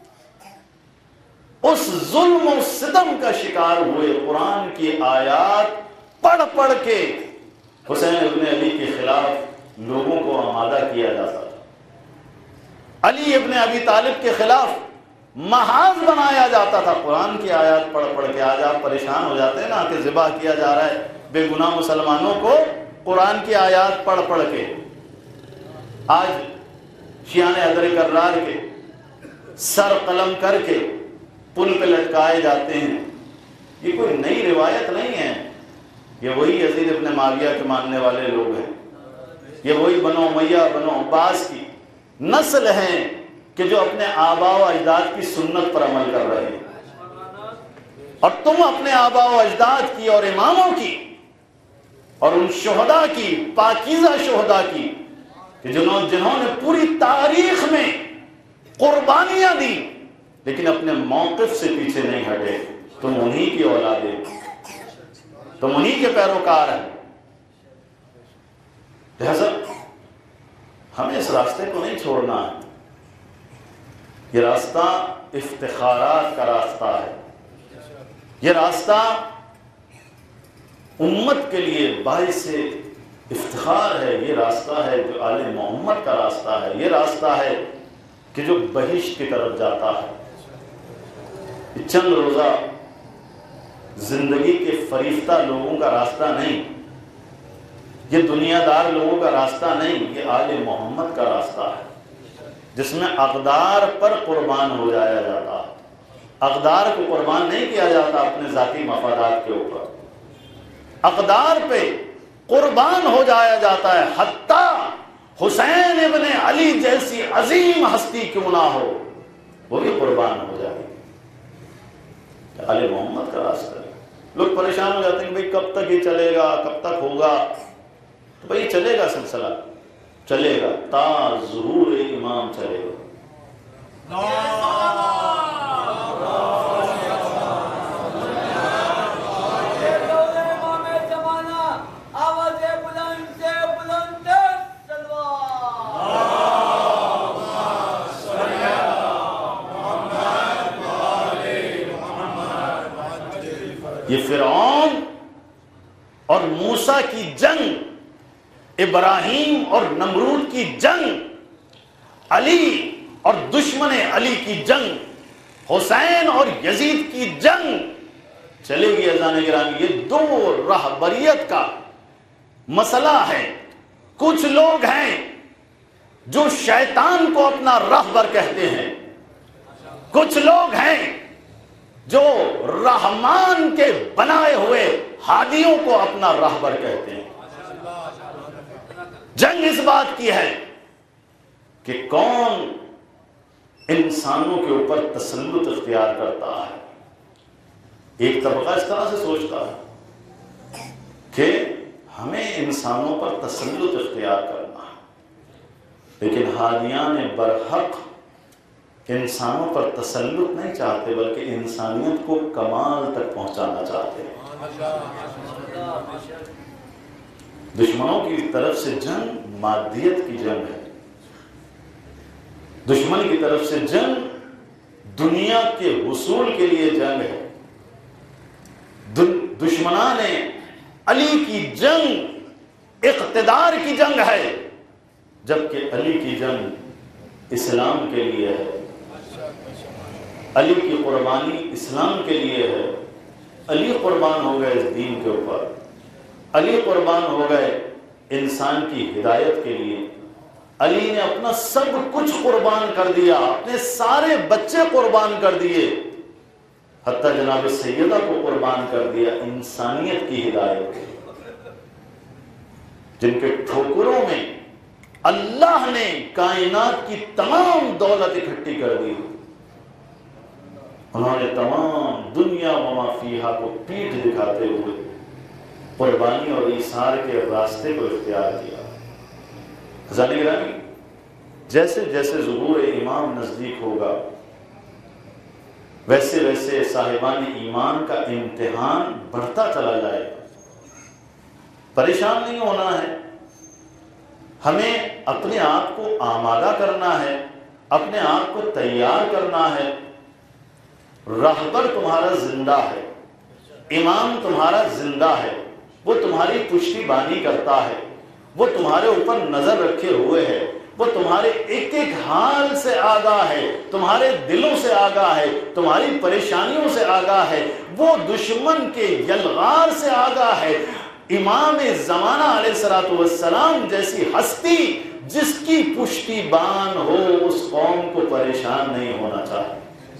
Speaker 2: اس ظلم و ستم کا شکار ہوئے. قرآن کی آیات پڑھ پڑھ کے حسین ابن علی کے خلاف لوگوں کو آمادہ کیا جاتا تھا, علی ابن ابی طالب کے خلاف محاذ بنایا جاتا تھا. قرآن کی آیات پڑھ پڑھ کے. آج آپ پریشان ہو جاتے ہیں نا کہ ذبح کیا جا رہا ہے بے گناہ مسلمانوں کو قرآن کی آیات پڑھ پڑھ کے. آج شیعان حیدر کرار کے سر قلم کر کے پل پہ لٹکائے جاتے ہیں. یہ کوئی نئی روایت نہیں ہے, یہ وہی یزید ابن معاویہ کے ماننے والے لوگ ہیں, یہ وہی بنو امیہ بنو عباس کی نسل ہیں کہ جو اپنے آباء و اجداد کی سنت پر عمل کر رہے ہیں. اور تم اپنے آباء و اجداد کی اور اماموں کی اور ان شہداء کی, پاکیزہ شہداء کی, کہ جنہوں جنہوں نے پوری تاریخ میں قربانیاں دی لیکن اپنے موقف سے پیچھے نہیں ہٹے, تم انہی کی اولادیں, تم انہی کے پیروکار ہیں. لہذا ہمیں اس راستے کو نہیں چھوڑنا ہے. یہ راستہ افتخارات کا راستہ ہے, یہ راستہ امت کے لیے باعث افتخار ہے. یہ راستہ ہے جو آل محمد کا راستہ ہے. یہ راستہ ہے کہ جو بہشت کی طرف جاتا ہے. یہ چند روزہ زندگی کے فریفتہ لوگوں کا راستہ نہیں. یہ دنیا دار لوگوں کا راستہ نہیں، یہ آل محمد کا راستہ ہے، جس میں اقدار پر قربان ہو جایا جاتا ہے۔ اقدار کو قربان نہیں کیا جاتا اپنے ذاتی مفادات کے اوپر، اقدار پہ قربان ہو جایا جاتا ہے، حتیٰ حسین ابن علی جیسی عظیم ہستی کیوں نہ ہو وہ بھی قربان ہو جائے۔ آل محمد کا راستہ ہے۔ لوگ پریشان ہو جاتے ہیں کہ بھئی کب تک یہ چلے گا، کب تک ہوگا؟ تو بھئی چلے گا، سلسلہ چلے گا تا ظہور امام چلے گا۔ یہ فرعون اور موسیٰ کی جنگ، ابراہیم اور نمرود کی جنگ، علی اور دشمن علی کی جنگ، حسین اور یزید کی جنگ چلے گی اذان گرامی۔ یہ دو رہبریت کا مسئلہ ہے۔ کچھ لوگ ہیں جو شیطان کو اپنا رہبر کہتے ہیں، کچھ لوگ ہیں جو رحمان کے بنائے ہوئے ہادیوں کو اپنا رہبر کہتے ہیں۔ جنگ اس بات کی ہے کہ کون انسانوں کے اوپر تسلط اختیار کرتا ہے۔ ایک طبقہ اس طرح سے سوچتا ہے کہ ہمیں انسانوں پر تسلط اختیار کرنا ہے، لیکن ہادیان برحق انسانوں پر تسلط نہیں چاہتے بلکہ انسانیت کو کمال تک پہنچانا چاہتے ہیں۔ دشمنوں کی طرف سے جنگ مادیت کی جنگ ہے، دشمن کی طرف سے جنگ دنیا کے حصول کے لیے جنگ ہے۔ دشمنان علی کی جنگ اقتدار کی جنگ ہے، جبکہ علی کی جنگ اسلام کے لیے ہے، علی کی قربانی اسلام کے لیے ہے۔ علی قربان ہو گئے اس دین کے اوپر، علی قربان ہو گئے انسان کی ہدایت کے لیے۔ علی نے اپنا سب کچھ قربان کر دیا، اپنے سارے بچے قربان کر دیے، حتیٰ جناب سیدہ کو قربان کر دیا انسانیت کی ہدایت کے لیے، جن کے ٹھوکروں میں اللہ نے کائنات کی تمام دولت اکٹھی کر دی۔ انہوں نے تمام دنیا وما فیہا کو پیٹھ دکھاتے ہوئے قربانی اور ایثار کے راستے کو اختیار کیا۔ حضرات گرامی، جیسے جیسے ظہور امام نزدیک ہوگا ویسے ویسے صاحبان ایمان کا امتحان بڑھتا چلا جائے گا۔ پریشان نہیں ہونا ہے، ہمیں اپنے آپ کو آمادہ کرنا ہے، اپنے آپ کو تیار کرنا ہے۔ رہبر تمہارا زندہ ہے، امام تمہارا زندہ ہے، وہ تمہاری پشتی بانی کرتا ہے، وہ تمہارے اوپر نظر رکھے ہوئے ہے، وہ تمہارے ایک ایک حال سے آگاہ ہے، تمہارے دلوں سے آگاہ ہے، تمہاری پریشانیوں سے آگاہ ہے، وہ دشمن کے یلغار سے آگاہ ہے۔ امام زمانہ علیہ السلام جیسی ہستی جس کی پشتی بان ہو اس قوم کو پریشان نہیں ہونا چاہیے۔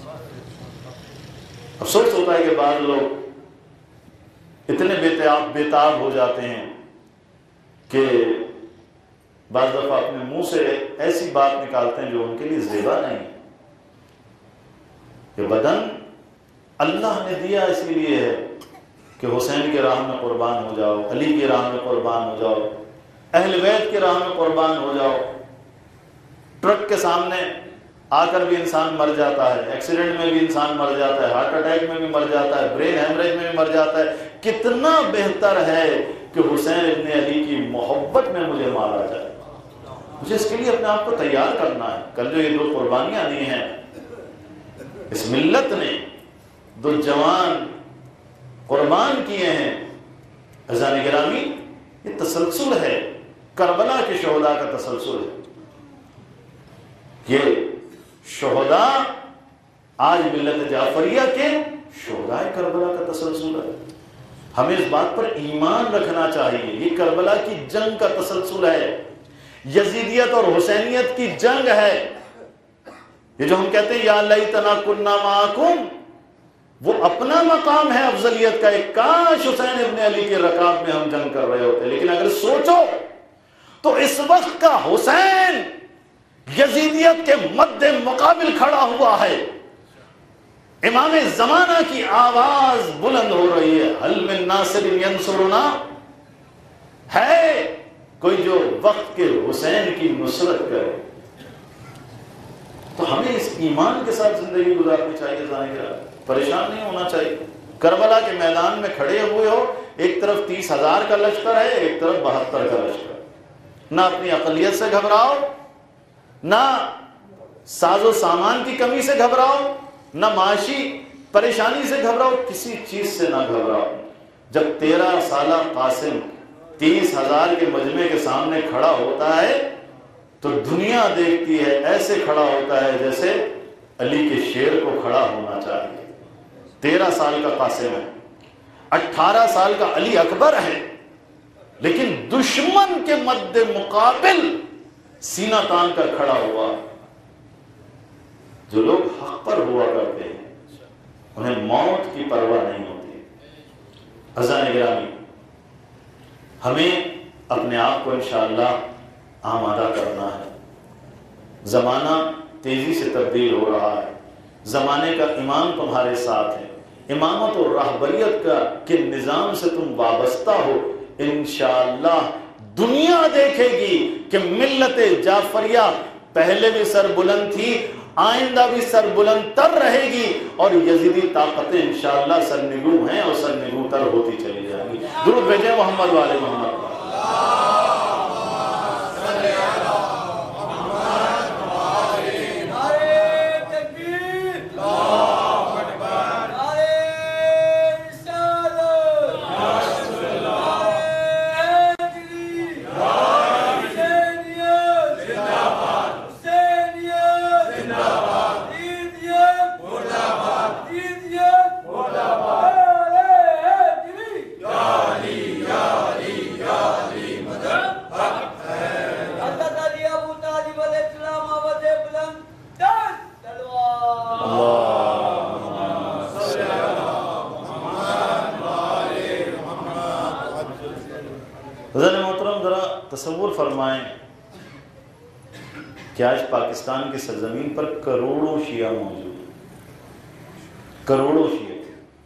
Speaker 2: افسوس ہوتا ہے کہ بعض لوگ اتنے بےتاب بےتاب ہو جاتے ہیں کہ بعض دفعہ اپنے منہ سے ایسی بات نکالتے ہیں جو ان کے لیے زیبا نہیں۔ یہ بدن اللہ نے دیا اس لیے ہے کہ حسین کے راہ میں قربان ہو جاؤ، علی کی راہ میں قربان ہو جاؤ، اہل بیت کے راہ میں قربان ہو جاؤ۔ ٹرک کے سامنے آ کر بھی انسان مر جاتا ہے، ایکسیڈنٹ میں بھی انسان مر جاتا ہے، ہارٹ اٹیک میں بھی مر جاتا ہے، برین ہیمریج میں بھی مر جاتا ہے۔ کتنا بہتر ہے کہ حسین ابن علی کی محبت میں مجھے مارا جائے۔ مجھے اس کے لیے اپنے آپ کو تیار کرنا ہے۔ کل جو یہ دو قربانیاں دی ہیں اس ملت نے، دو جوان قربان کیے ہیں، عزیزان گرامی، یہ تسلسل ہے، کربلا کے شہداء کا تسلسل ہے۔ یہ شہداء آج ملت جعفریہ کے شہداء کربلا کا تسلسل ہے۔ ہمیں اس بات پر ایمان رکھنا چاہیے یہ کربلا کی جنگ کا تسلسل ہے، یزیدیت اور حسینیت کی جنگ ہے۔ یہ جو ہم کہتے ہیں یا لیتنا کنا معکم، وہ اپنا مقام ہے افضلیت کا، ایک کاش حسین ابن علی کے رکاب میں ہم جنگ کر رہے ہوتے۔ لیکن اگر سوچو تو اس وقت کا حسین یزیدیت کے مد مقابل کھڑا ہوا ہے، امام زمانہ کی آواز بلند ہو رہی ہے، حل من ناصر ینصرنا، ہے کوئی جو وقت کے حسین کی نصرت کرے؟ تو ہمیں اس ایمان کے ساتھ زندگی گزارنی چاہیے، ظاہر پریشان نہیں ہونا چاہیے۔ کربلا کے میدان میں کھڑے ہوئے ہو، ایک طرف تیس ہزار کا لشکر ہے، ایک طرف بہتر کا لشکر، نہ اپنی اقلیت سے گھبراؤ، نہ ساز و سامان کی کمی سے گھبراؤ، نہ معاشی پریشانی سے گھبراؤ، کسی چیز سے نہ گھبراؤ۔ جب تیرہ سالہ قاسم تیس ہزار کے مجمع کے سامنے کھڑا ہوتا ہے تو دنیا دیکھتی ہے، ایسے کھڑا ہوتا ہے جیسے علی کے شیر کو کھڑا ہونا چاہیے۔ تیرہ سال کا قاسم ہے، اٹھارہ سال کا علی اکبر ہے، لیکن دشمن کے مد مقابل سینہ تان کر کھڑا ہوا۔ جو لوگ حق پر ہوا کرتے ہیں انہیں موت کی پرواہ نہیں ہوتی۔ عزیزان گرامی، ہمیں اپنے آپ کو انشاءاللہ آمادہ کرنا ہے۔ زمانہ تیزی سے تبدیل ہو رہا ہے، زمانے کا امام تمہارے ساتھ ہے، امامت اور راہبریت کا کے نظام سے تم وابستہ ہو۔ انشاءاللہ دنیا دیکھے گی کہ ملت جعفریہ پہلے بھی سر بلند تھی، آئندہ بھی سر بلند تر رہے گی، اور یزیدی طاقتیں انشاءاللہ سرنگو ہیں اور سرنگو تر ہوتی چلی جائیں گی۔ درود بھیجیں محمد والے محمد۔ تصور فرمائیں کہ آج پاکستان کی سرزمین پر کروڑوں شیعہ موجود ہیں، کروڑوں شیعہ۔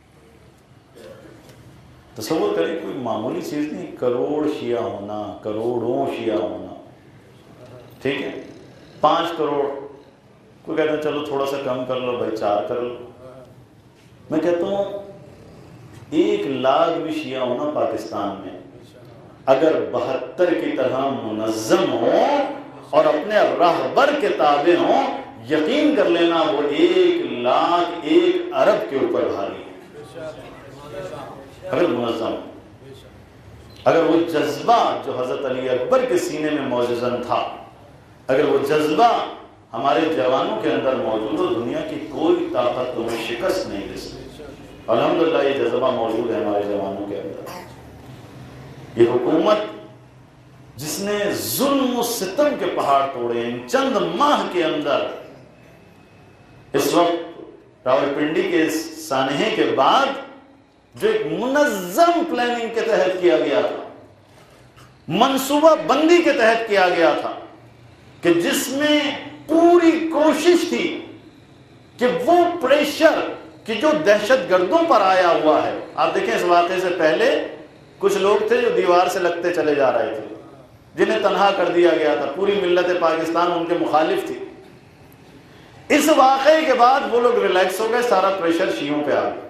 Speaker 2: تصور کریں، کوئی معمولی چیز نہیں، کروڑ شیعہ ہونا، کروڑوں شیعہ ہونا، ٹھیک ہے؟ پانچ کروڑ، کوئی کہتا ہے چلو تھوڑا سا کم کر لو بھائی، چار کر لو۔ میں کہتا ہوں ایک لاکھ بھی شیعہ ہونا پاکستان میں، اگر بہتر کی طرح منظم ہوں اور اپنے راہبر کے تابع ہوں، یقین کر لینا وہ ایک لاکھ ایک ارب کے اوپر بھاری ہے۔ اگر منظم، اگر وہ جذبہ جو حضرت علی اکبر کے سینے میں موجزن تھا، اگر وہ جذبہ ہمارے جوانوں کے اندر موجود ہو، دنیا کی کوئی طاقت تمہیں شکست نہیں دے سکتی۔ الحمدللہ یہ جذبہ موجود ہے ہمارے جوانوں کے اندر۔ یہ حکومت جس نے ظلم و ستم کے پہاڑ توڑے ان چند ماہ کے اندر، اس وقت راولپنڈی کے سانحے کے بعد جو ایک منظم پلاننگ کے تحت کیا گیا تھا، منصوبہ بندی کے تحت کیا گیا تھا، کہ جس میں پوری کوشش تھی کہ وہ پریشر کہ جو دہشت گردوں پر آیا ہوا ہے، آپ دیکھیں اس واقعے سے پہلے کچھ لوگ تھے جو دیوار سے لگتے چلے جا رہے تھے، جنہیں تنہا کر دیا گیا تھا، پوری ملت پاکستان ان کے مخالف تھی۔ اس واقعے کے بعد وہ لوگ ریلیکس ہو گئے، سارا پریشر شیعوں پہ آ گیا۔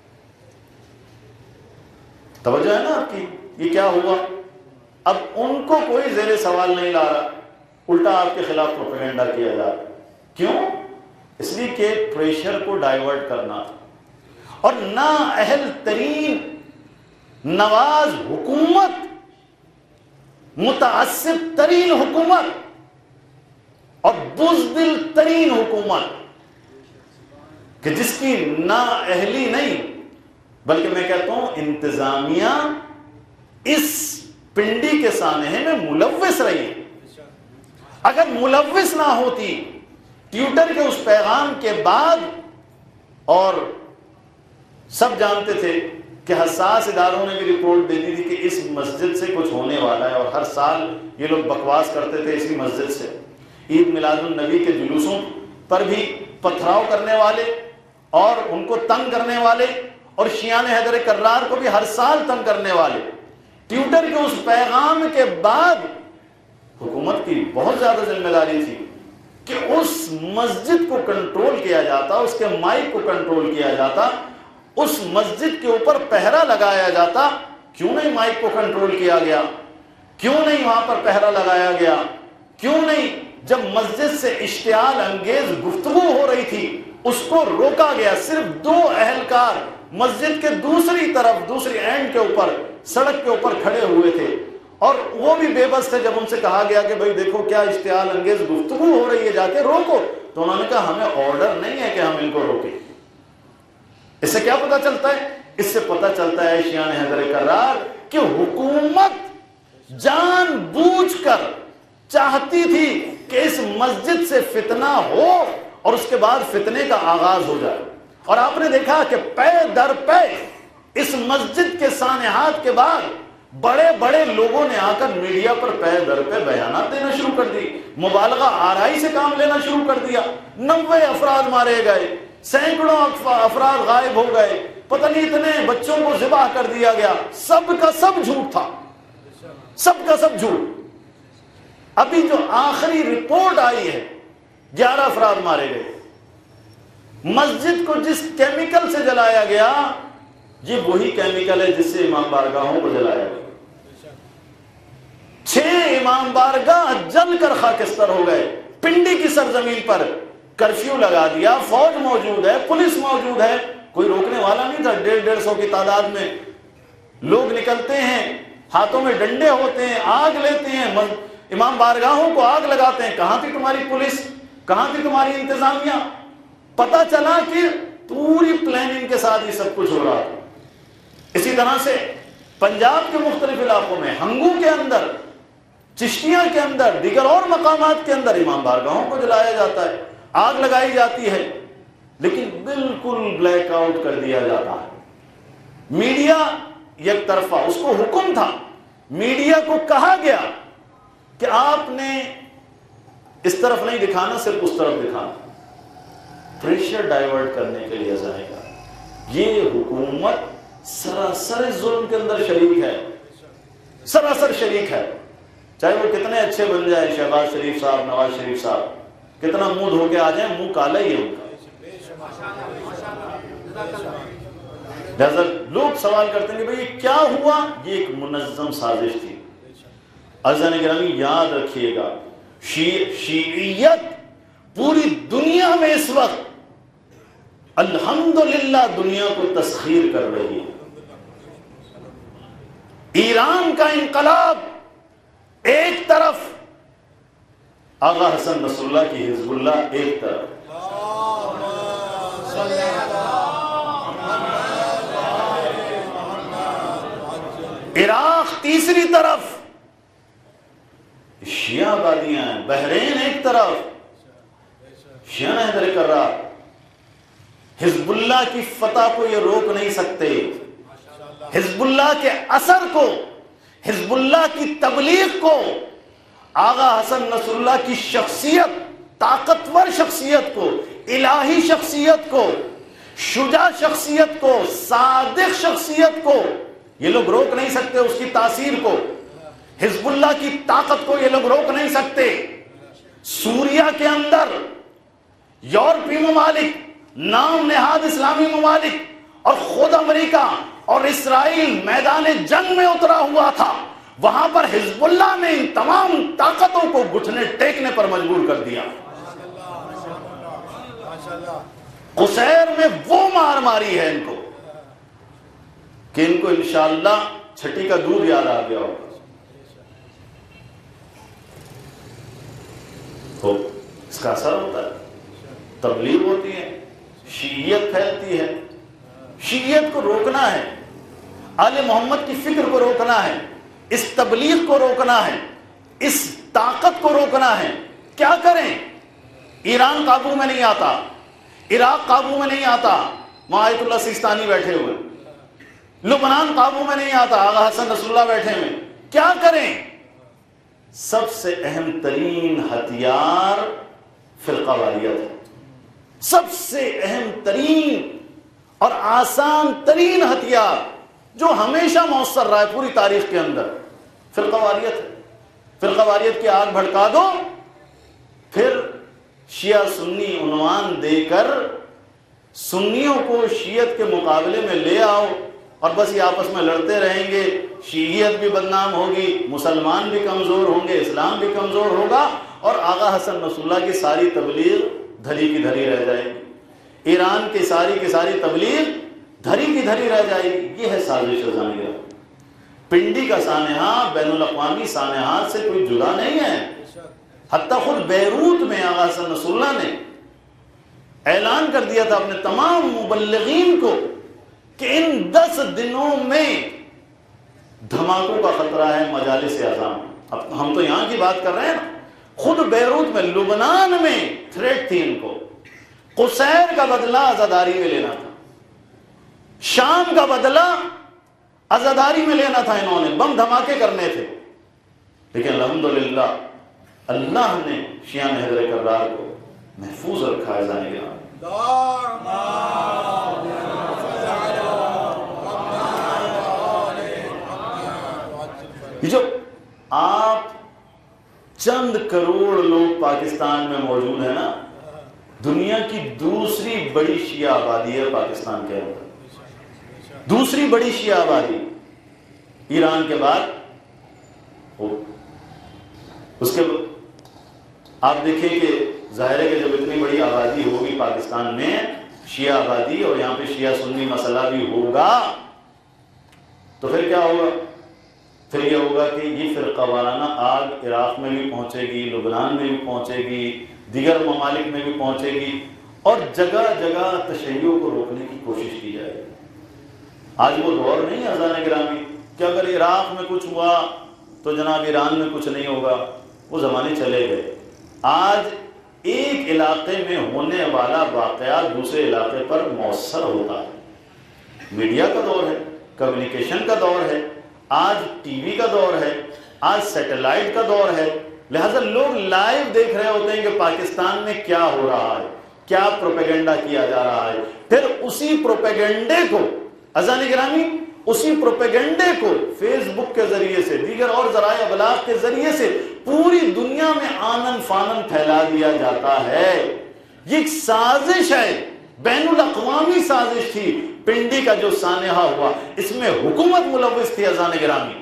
Speaker 2: توجہ ہے نا آپ کی؟ یہ کیا ہوا؟ اب ان کو کوئی زیر سوال نہیں لا رہا، الٹا آپ کے خلاف پروپیگنڈا کیا جا رہا۔ کیوں؟ اس لیے کہ پریشر کو ڈائیورٹ کرنا تھا، اور نااہل ترین نواز حکومت، متعصب ترین حکومت اور بزدل ترین حکومت، کہ جس کی نااہلی نہیں بلکہ میں کہتا ہوں انتظامیہ اس پنڈی کے سانحے میں ملوث رہی ہے. اگر ملوث نہ ہوتی ٹیوٹر کے اس پیغام کے بعد، اور سب جانتے تھے کہ حساس اداروں نے بھی رپورٹ دے دی تھی کہ اس مسجد سے کچھ ہونے والا ہے، اور ہر سال یہ لوگ بکواس کرتے تھے اسی مسجد سے. عید میلاد النبی کے جلوسوں پر بھی پتھراؤ کرنے والے اور ان کو تنگ کرنے والے، اور شیعان حیدر کرار کو بھی ہر سال تنگ کرنے والے. ٹیوٹر کے اس پیغام کے بعد حکومت کی بہت زیادہ ذمہ داری تھی کہ اس مسجد کو کنٹرول کیا جاتا، اس کے مائک کو کنٹرول کیا جاتا، اس مسجد کے اوپر پہرا لگایا جاتا. کیوں نہیں مائک کو کنٹرول کیا گیا؟ کیوں نہیں وہاں پر پہرا لگایا گیا؟ کیوں نہیں جب مسجد سے اشتعال انگیز گفتگو ہو رہی تھی اس کو روکا گیا؟ صرف دو اہلکار مسجد کے دوسری طرف، دوسری اینڈ کے اوپر، سڑک کے اوپر کھڑے ہوئے تھے، اور وہ بھی بے بس تھے. جب ان سے کہا گیا کہ بھئی دیکھو کیا اشتعال انگیز گفتگو ہو رہی ہے، جا کے روکو، تو انہوں نے کہا ہمیں آرڈر نہیں ہے کہ ہم ان کو روکیں. اس سے کیا پتا چلتا ہے؟ اس سے پتا چلتا ہے شیعان حیدر کرار کہ حکومت جان بوجھ کر چاہتی تھی کہ اس مسجد سے فتنہ ہو اور اس کے بعد فتنے کا آغاز ہو جائے. اور آپ نے دیکھا کہ پے در پے اس مسجد کے سانحات کے بعد بڑے بڑے لوگوں نے آ کر میڈیا پر پے در پے بیانات دینا شروع کر دی، مبالغہ آرائی سے کام لینا شروع کر دیا. نوے افراد مارے گئے، سینکڑوں افراد غائب ہو گئے، پتہ نہیں اتنے بچوں کو ذبح کر دیا گیا. سب کا سب جھوٹ تھا، سب کا سب جھوٹ. ابھی جو آخری رپورٹ آئی ہے گیارہ افراد مارے گئے. مسجد کو جس کیمیکل سے جلایا گیا یہ وہی کیمیکل ہے جس سے امام بارگاہوں کو جلایا گیا. چھ امام بارگاہ جل کر خاکستر ہو گئے. پنڈی کی سرزمین پر کرفیو لگا دیا، فوج موجود ہے، پولیس موجود ہے، کوئی روکنے والا نہیں تھا. ڈیڑھ ڈیڑھ سو کی تعداد میں لوگ نکلتے ہیں، ہاتھوں میں ڈنڈے ہوتے ہیں، آگ لیتے ہیں، امام بارگاہوں کو آگ لگاتے ہیں. کہاں تھی تمہاری پولیس؟ کہاں تھی تمہاری انتظامیہ؟ پتا چلا کہ پوری پلاننگ کے ساتھ یہ سب کچھ ہو رہا تھا. اسی طرح سے پنجاب کے مختلف علاقوں میں، ہنگو کے اندر، چشتیاں کے اندر، دیگر اور مقامات کے اندر امام بارگاہوں کو جلایا جاتا ہے، آگ لگائی جاتی ہے، لیکن بالکل بلیک آؤٹ کر دیا جاتا ہے. میڈیا یک طرفہ، اس کو حکم تھا، میڈیا کو کہا گیا کہ آپ نے اس طرف نہیں دکھانا، صرف اس طرف دکھانا. پریشر ڈائیورٹ کرنے کے لیے ظاہر ہے. یہ حکومت سراسر ظلم کے اندر شریک ہے، سراسر شریک ہے. چاہے وہ کتنے اچھے بن جائیں، شہباز شریف صاحب، نواز شریف صاحب، کتنا منہ دھو کے آ جائیں، منہ کالا ہی ہے ان کا. لہذا لوگ سوال کرتے ہیں کہ بھئی یہ کیا ہوا؟ یہ ایک منظم سازش تھی. عزیزان گرامی یاد رکھیے گا، شیعیت پوری دنیا میں اس وقت الحمدللہ دنیا کو تسخیر کر رہی ہے. ایران کا انقلاب ایک طرف، آغا حسن نصر اللہ کی حزب اللہ ایک طرف. عراق تیسری طرف، شیعہ آبادیاں ہیں. بحرین ایک طرف، شیعہ حیدر کرار. حزب اللہ کی فتح کو یہ روک نہیں سکتے. حزب اللہ کے اثر کو، حزب اللہ کی تبلیغ کو، آغا حسن نصر اللہ کی شخصیت، طاقتور شخصیت کو، الہی شخصیت کو، شجاع شخصیت کو، صادق شخصیت کو یہ لوگ روک نہیں سکتے. اس کی تاثیر کو، حزب اللہ کی طاقت کو یہ لوگ روک نہیں سکتے. سوریا کے اندر یورپی ممالک، نام نہاد اسلامی ممالک، اور خود امریکہ اور اسرائیل میدان جنگ میں اترا ہوا تھا. وہاں پر حزب اللہ نے ان تمام طاقتوں کو گھٹنے ٹیکنے پر مجبور کر دیا. قصیر میں وہ مار ماری ہے ان کو کہ ان کو انشاءاللہ چھٹی کا دودھ یاد آ گیا ہوگا. تو اس کا اثر ہوتا ہے، تبلیغ ہوتی ہے، شیعیت پھیلتی ہے، شیعیت کو روکنا ہے، آل محمد کی فکر کو روکنا ہے، اس تبلیغ کو روکنا ہے، اس طاقت کو روکنا ہے، کیا کریں؟ ایران قابو میں نہیں آتا، عراق قابو میں نہیں آتا، وہاں آیت اللہ سیستانی بیٹھے ہوئے، لبنان قابو میں نہیں آتا، آغا حسن رسول اللہ بیٹھے ہوئے، کیا کریں؟ سب سے اہم ترین ہتھیار فرقہ واریت ہے، سب سے اہم ترین اور آسان ترین ہتھیار جو ہمیشہ مؤثر رہا ہے پوری تاریخ کے اندر، فرقہ واریت ہے۔ فرقہ واریت کی آگ بھڑکا دو، پھر شیعہ سنی عنوان دے کر سنیوں کو شیعت کے مقابلے میں لے آؤ، اور بس یہ آپس میں لڑتے رہیں گے، شیعیت بھی بدنام ہوگی، مسلمان بھی کمزور ہوں گے، اسلام بھی کمزور ہوگا، اور آغا حسن رسول اللہ کی ساری تبلیغ دھری کی دھری رہ جائے گی، ایران کی ساری کی ساری تبلیغ دھری کی دھری رہ جائے گی۔ یہ ہے سازش ازانیہ۔ پنڈی کا سانحہ بین الاقوامی سانحات سے کوئی جدا نہیں ہے، حتیٰ خود بیروت میں آغا حسن رسول اللہ نے اعلان کر دیا تھا اپنے تمام مبلغین کو کہ ان دس دنوں میں دھماکوں کا خطرہ ہے مجالس اعظام۔ اب ہم تو یہاں کی بات کر رہے ہیں نا، خود بیروت میں لبنان میں تھریٹ تھی ان کو، قصیر کا بدلہ عزاداری میں لینا تھا، شام کا بدلہ عزاداری میں لینا تھا، انہوں نے بم دھماکے کرنے تھے، لیکن الحمدللہ اللہ نے شیعہ حیدر کرار کو محفوظ رکھا ہے۔ زانی گرامی، جو آپ چند کروڑ لوگ پاکستان میں موجود ہیں نا، دنیا کی دوسری بڑی شیعہ آبادی ہے پاکستان کے اندر، دوسری بڑی شیعہ آبادی ایران کے بعد ہو۔ اس کے آپ دیکھیں کہ ظاہر ہے کہ جب اتنی بڑی آبادی ہوگی پاکستان میں شیعہ آبادی، اور یہاں پہ شیعہ سنی مسئلہ بھی ہوگا، تو پھر کیا ہوگا؟ پھر یہ ہوگا کہ یہ فرقہ وارانہ آگ عراق میں بھی پہنچے گی، لبنان میں بھی پہنچے گی، دیگر ممالک میں بھی پہنچے گی، اور جگہ جگہ تشیع کو روکنے کی کوشش کی جائے گی۔ آج وہ دور نہیں ہے اذان گرامی کہ اگر عراق میں کچھ ہوا تو جناب ایران میں کچھ نہیں ہوگا، وہ زمانے چلے گئے۔ آج ایک علاقے میں ہونے والا واقعات دوسرے علاقے پر مؤثر ہوتا ہے۔ میڈیا کا دور ہے، کمیونیکیشن کا دور ہے، آج ٹی وی کا دور ہے، آج سیٹلائٹ کا دور ہے، لہذا لوگ لائیو دیکھ رہے ہوتے ہیں کہ پاکستان میں کیا ہو رہا ہے، کیا پروپیگنڈا کیا جا رہا ہے، پھر اسی پروپیگنڈے کو اذان گرامی اسی پروپیگنڈے کو فیس بک کے ذریعے سے، دیگر اور ذرائع ابلاغ کے ذریعے سے پوری دنیا میں آنن فانن پھیلا دیا جاتا ہے۔ یہ ایک سازش ہے، بین الاقوامی سازش تھی۔ پنڈی کا جو سانحہ ہوا اس میں حکومت ملوث تھی اذان گرامی،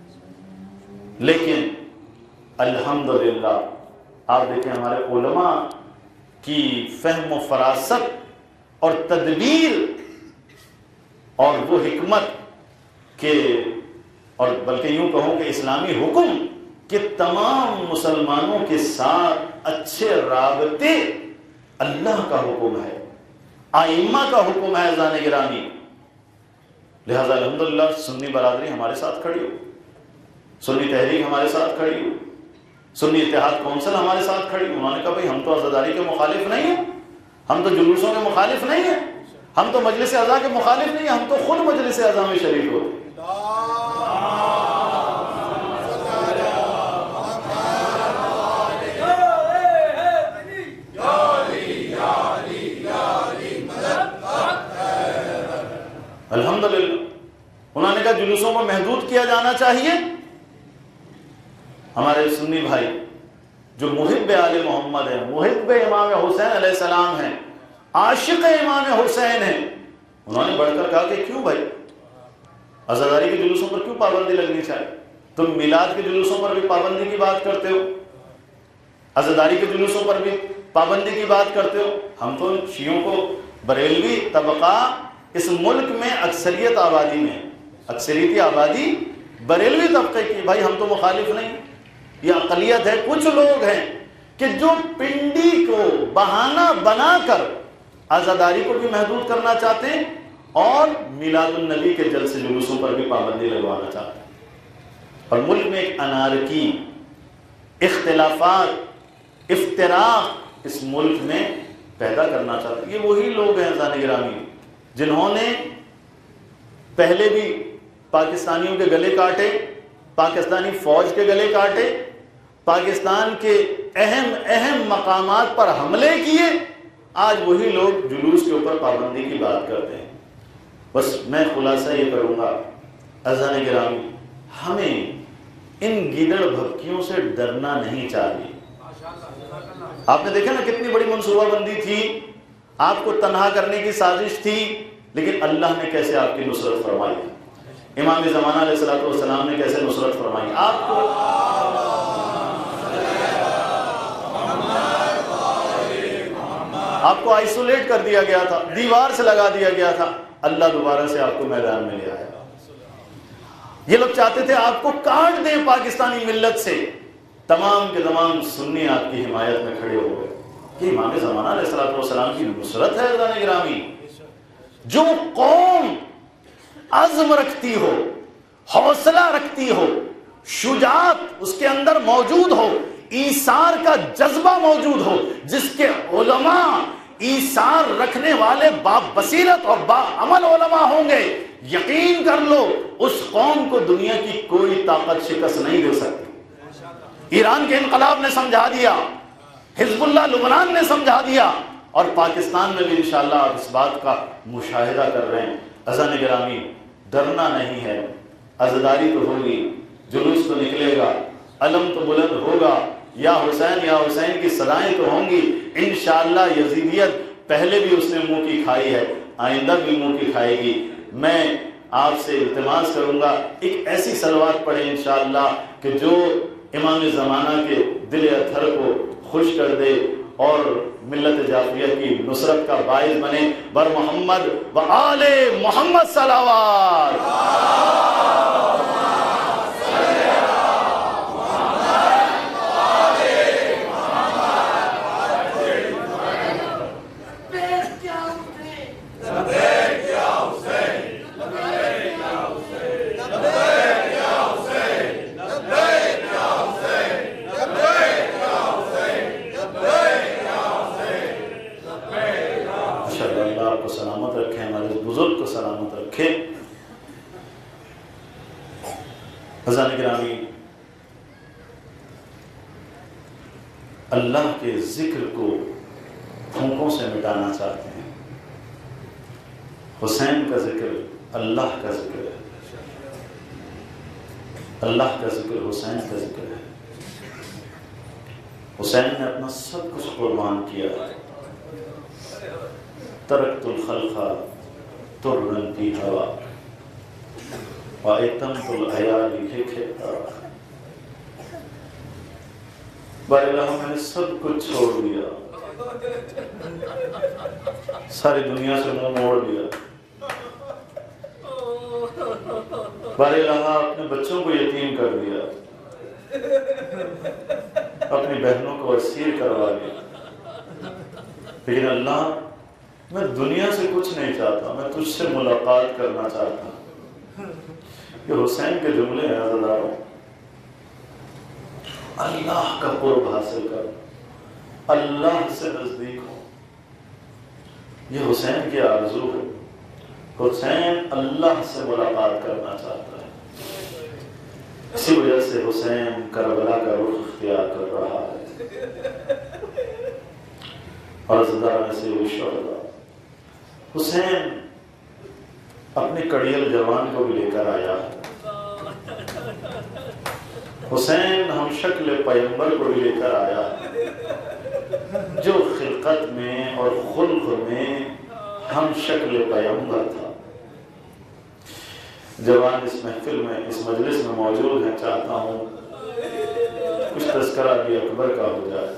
Speaker 2: لیکن الحمدللہ آپ دیکھیں ہمارے علماء کی فہم و فراست اور تدبیر اور وہ حکمت کہ، اور بلکہ یوں کہوں کہ اسلامی حکم کہ تمام مسلمانوں کے ساتھ اچھے رابطے اللہ کا حکم ہے، ائمہ کا حکم ہے اذان گرامی، لہذا الحمدللہ سنی برادری ہمارے ساتھ کھڑی ہو، سنی تحریک ہمارے ساتھ کھڑی ہو، سنی اتحاد کونسل ہمارے ساتھ کھڑی ہو۔ انہوں نے کہا بھائی ہم تو عزاداری کے مخالف نہیں ہیں، ہم تو جلوسوں کے مخالف نہیں ہیں، ہم تو مجلس اعضاء کے مخالف نہیں ہیں، ہم تو خود مجلس اعضاء میں شریک ہوتے ہیں۔ الحمدللہ انہوں نے کہا جلوسوں کو محدود کیا جانا چاہیے۔ ہمارے سنی بھائی جو محب آل محمد ہیں، محب امام حسین علیہ السلام ہیں، عاشق امام حسین ہیں، انہوں نے بڑھ کر کہا کہ کیوں بھائی عزاداری کے جلوسوں پر کیوں پابندی لگنی چاہیے؟ تم میلاد کے جلوسوں پر بھی پابندی کی بات کرتے ہو، عزاداری کے جلوسوں پر بھی پابندی کی بات کرتے ہو۔ ہم تو شیعوں کو بریلوی طبقہ اس ملک میں اکثریت آبادی میں اکثریتی آبادی بریلوی طبقے کی، بھائی ہم تو مخالف نہیں، یہ اقلیت ہے۔ کچھ لوگ ہیں کہ جو پنڈی کو بہانہ بنا کر عزاداری کو بھی محدود کرنا چاہتے ہیں، اور میلاد النبی کے جلسے جلوسوں پر بھی پابندی لگوانا چاہتے ہیں، اور ملک میں ایک انارکی، اختلافات، افتراق اس ملک میں پیدا کرنا چاہتے ہیں۔ یہ وہی لوگ ہیں عزیزان گرامی جنہوں نے پہلے بھی پاکستانیوں کے گلے کاٹے، پاکستانی فوج کے گلے کاٹے، پاکستان کے اہم اہم مقامات پر حملے کیے، آج وہی لوگ جلوس کے اوپر پابندی کی بات کرتے ہیں۔ بس میں خلاصہ یہ کروں گا عزیزان گرامی، ہمیں ان گیدڑ بھبکیوں سے ڈرنا نہیں چاہیے۔ آپ نے دیکھا نا کتنی بڑی منصوبہ بندی تھی، آپ کو تنہا کرنے کی سازش تھی، لیکن اللہ نے کیسے آپ کی نصرت فرمائی، امام زمانہ علیہ الصلوۃ والسلام نے کیسے نصرت فرمائی۔ آپ کو آپ کو آئسولیٹ کر دیا گیا تھا، دیوار سے لگا دیا گیا تھا، اللہ دوبارہ سے آپ کو میدان میں لے آیا۔ یہ لوگ چاہتے تھے آپ کو کاٹ دیں پاکستانی ملت سے، تمام کے تمام سنی آپ کی حمایت میں کھڑے ہو گئے۔ یہ امام زمانہ علیہ الصلوۃ والسلام کی نصرت ہے عزیزان گرامی۔ جو قوم عزم رکھتی ہو، حوصلہ رکھتی ہو، شجاعت اس کے اندر موجود ہو، ایثار کا جذبہ موجود ہو، جس کے علماء ایثار رکھنے والے با بصیرت اور با عمل علماء ہوں گے، یقین کر لو اس قوم کو دنیا کی کوئی طاقت شکست نہیں دے سکتی۔ ایران کے انقلاب نے سمجھا دیا، حزب اللہ لبنان نے سمجھا دیا، اور پاکستان میں بھی انشاءاللہ آپ اس بات کا مشاہدہ کر رہے ہیں۔ عزیزان گرامی، ڈرنا نہیں ہے، عزاداری تو ہوگی، جلوس تو نکلے گا، علم تو بلند ہوگا، یا حسین یا حسین کی صدائیں تو ہوں گی انشاءاللہ۔ یزیدیت پہلے بھی اس نے منہ کی کھائی ہے، آئندہ بھی منہ کی کھائے گی۔ میں آپ سے التماس کروں گا ایک ایسی صلوات پڑھیں انشاءاللہ کہ جو امام زمانہ کے دل اطہر کو خوش کر دے اور ملت جعفریہ کی نصرت کا باعث بنے۔ بر محمد و آل محمد صلوات۔ عزیزان گرامی، اللہ کے ذکر کو پھونکوں سے مٹانا چاہتے ہیں۔ حسین کا ذکر اللہ کا ذکر ہے، اللہ کا ذکر حسین کا ذکر ہے۔ حسین نے اپنا سب کچھ قربان کیا۔ ترکت الخلق ترن فی ہوا وَأَيْتَمْتُ الْعَيَالِ لِكِتَّا۔ بار اللہ میں نے سب کچھ چھوڑ دیا، ساری دنیا سے منہ موڑ دیا۔ بار اللہ اپنے بچوں کو یتیم کر دیا، اپنی بہنوں کو اسیر کروا دیا، لیکن اللہ میں دنیا سے کچھ نہیں چاہتا، میں تجھ سے ملاقات کرنا چاہتا ہوں۔ یہ حسین کے جملے ہیں عزیزانو۔ اللہ کا قرب حاصل کر، اللہ سے نزدیک ہو، یہ حسین کی آرزو ہے۔ حسین اللہ سے ملاقات کرنا چاہتا ہے، اسی وجہ سے حسین کربلا کا رخ اختیار کر رہا ہے۔ اور عزیزان سے وہ شہداء، حسین اپنے کڑیل جوان کو بھی لے کر آیا ہے، حسین ہم شکل پیغمبر کو بھی لے کر آیا ہے، جو خلقت میں اور خلق میں ہم شکل پیغمبر تھا۔ جوان اس محفل میں، اس مجلس میں موجود ہیں، چاہتا ہوں کچھ تذکرہ بھی اکبر کا ہو جائے۔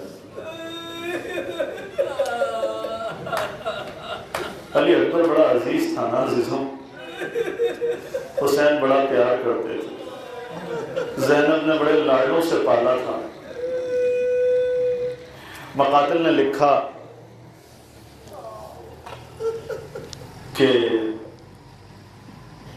Speaker 2: علی اکبر بڑا عزیز تھا نا عزیزوں، حسین بڑا پیار کرتے تھے، زینب نے بڑے لاڈوں سے پالا تھا۔ مقاتل نے لکھا کہ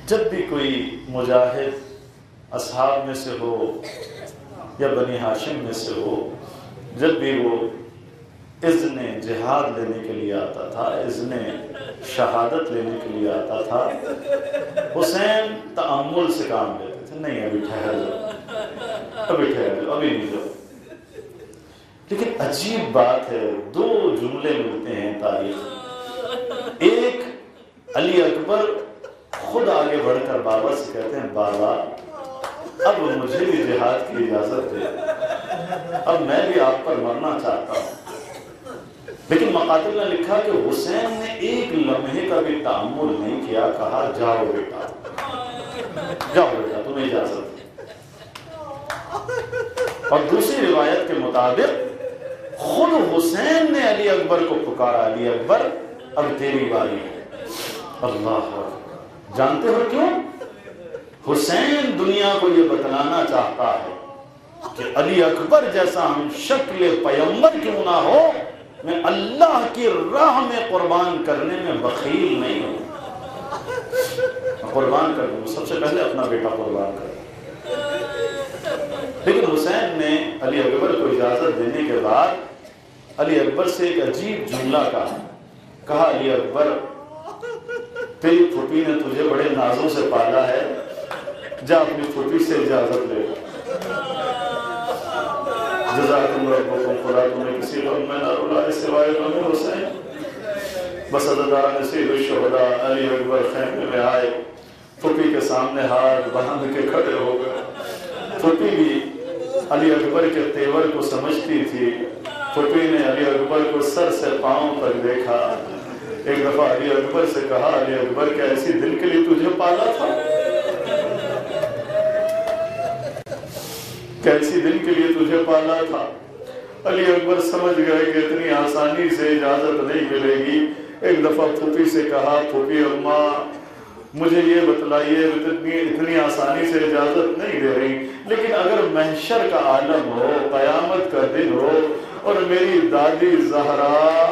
Speaker 2: جب بھی کوئی مجاہد اصحاب میں سے ہو یا بنی ہاشم میں سے ہو، جب بھی وہ اذن جہاد لینے کے لیے آتا تھا، اذن شہادت لینے کے لیے آتا تھا، حسین تأمل سے کام لیتے تھے، نہیں ابھی ٹھہر جاؤ، ابھی ٹھہر جاؤ، ابھی نہیں جاؤ۔ لیکن عجیب بات ہے، دو جملے ملتے ہیں تاریخ۔ ایک، علی اکبر خود آگے بڑھ کر بابا سے کہتے ہیں بابا اب مجھے بھی جہاد کی اجازت دے، اب میں بھی آپ پر مرنا چاہتا ہوں۔ لیکن مقاتل نے لکھا کہ حسین نے ایک لمحے کا بھی تأمل نہیں کیا، کہا جاؤ بیٹا، جاؤ بیٹا، تمہیں اجازت ہے۔ اور دوسری روایت کے مطابق خود حسین نے علی اکبر کو پکارا، علی اکبر اب تیری باری ہے۔ اللہ اکبر۔ جانتے ہو کیوں؟ حسین دنیا کو یہ بتلانا چاہتا ہے کہ علی اکبر جیسا ہم شکل پیغمبر کیوں نہ ہو، میں اللہ کی راہ میں قربان کرنے میں بخیل نہیں ہوں، قربان کر دوں، سب سے پہلے اپنا بیٹا قربان کر دوں۔ لیکن حسین نے علی اکبر کو اجازت دینے کے بعد علی اکبر سے ایک عجیب جملہ کہا، کہا علی اکبر تیری پھوپھی نے تجھے بڑے نازوں سے پالا ہے، جا اپنی پھوپھی سے اجازت لے۔ جزاکم ربکم، خدا تمہیں کسی غم میں نہ رلائے سوائے غم حسین۔ بس عزادار نصیب الشہداء علی اکبر خیمے میں آئے، پھوپھی کے سامنے ہاتھ باندھ کے کھڑے ہو گئے۔ پھوپھی بھی علی اکبر کے تیور کو سمجھتی تھی، پھوپھی نے علی اکبر کو سر سے پاؤں تک دیکھا۔ ایک دفعہ علی اکبر سے کہا، علی اکبر کیا ایسی دن کے لیے تجھے پالا تھا؟ کیسی دن کے لیے تجھے پالا تھا؟ علی اکبر سمجھ گئے کہ اتنی آسانی سے اجازت نہیں ملے گی۔ ایک دفعہ پھوپھی سے کہا، پھوپھی اماں مجھے یہ بتلائیے، اتنی اتنی آسانی سے اجازت نہیں دے رہی، لیکن اگر محشر کا عالم ہو، قیامت کا دن ہو اور میری دادی زہرا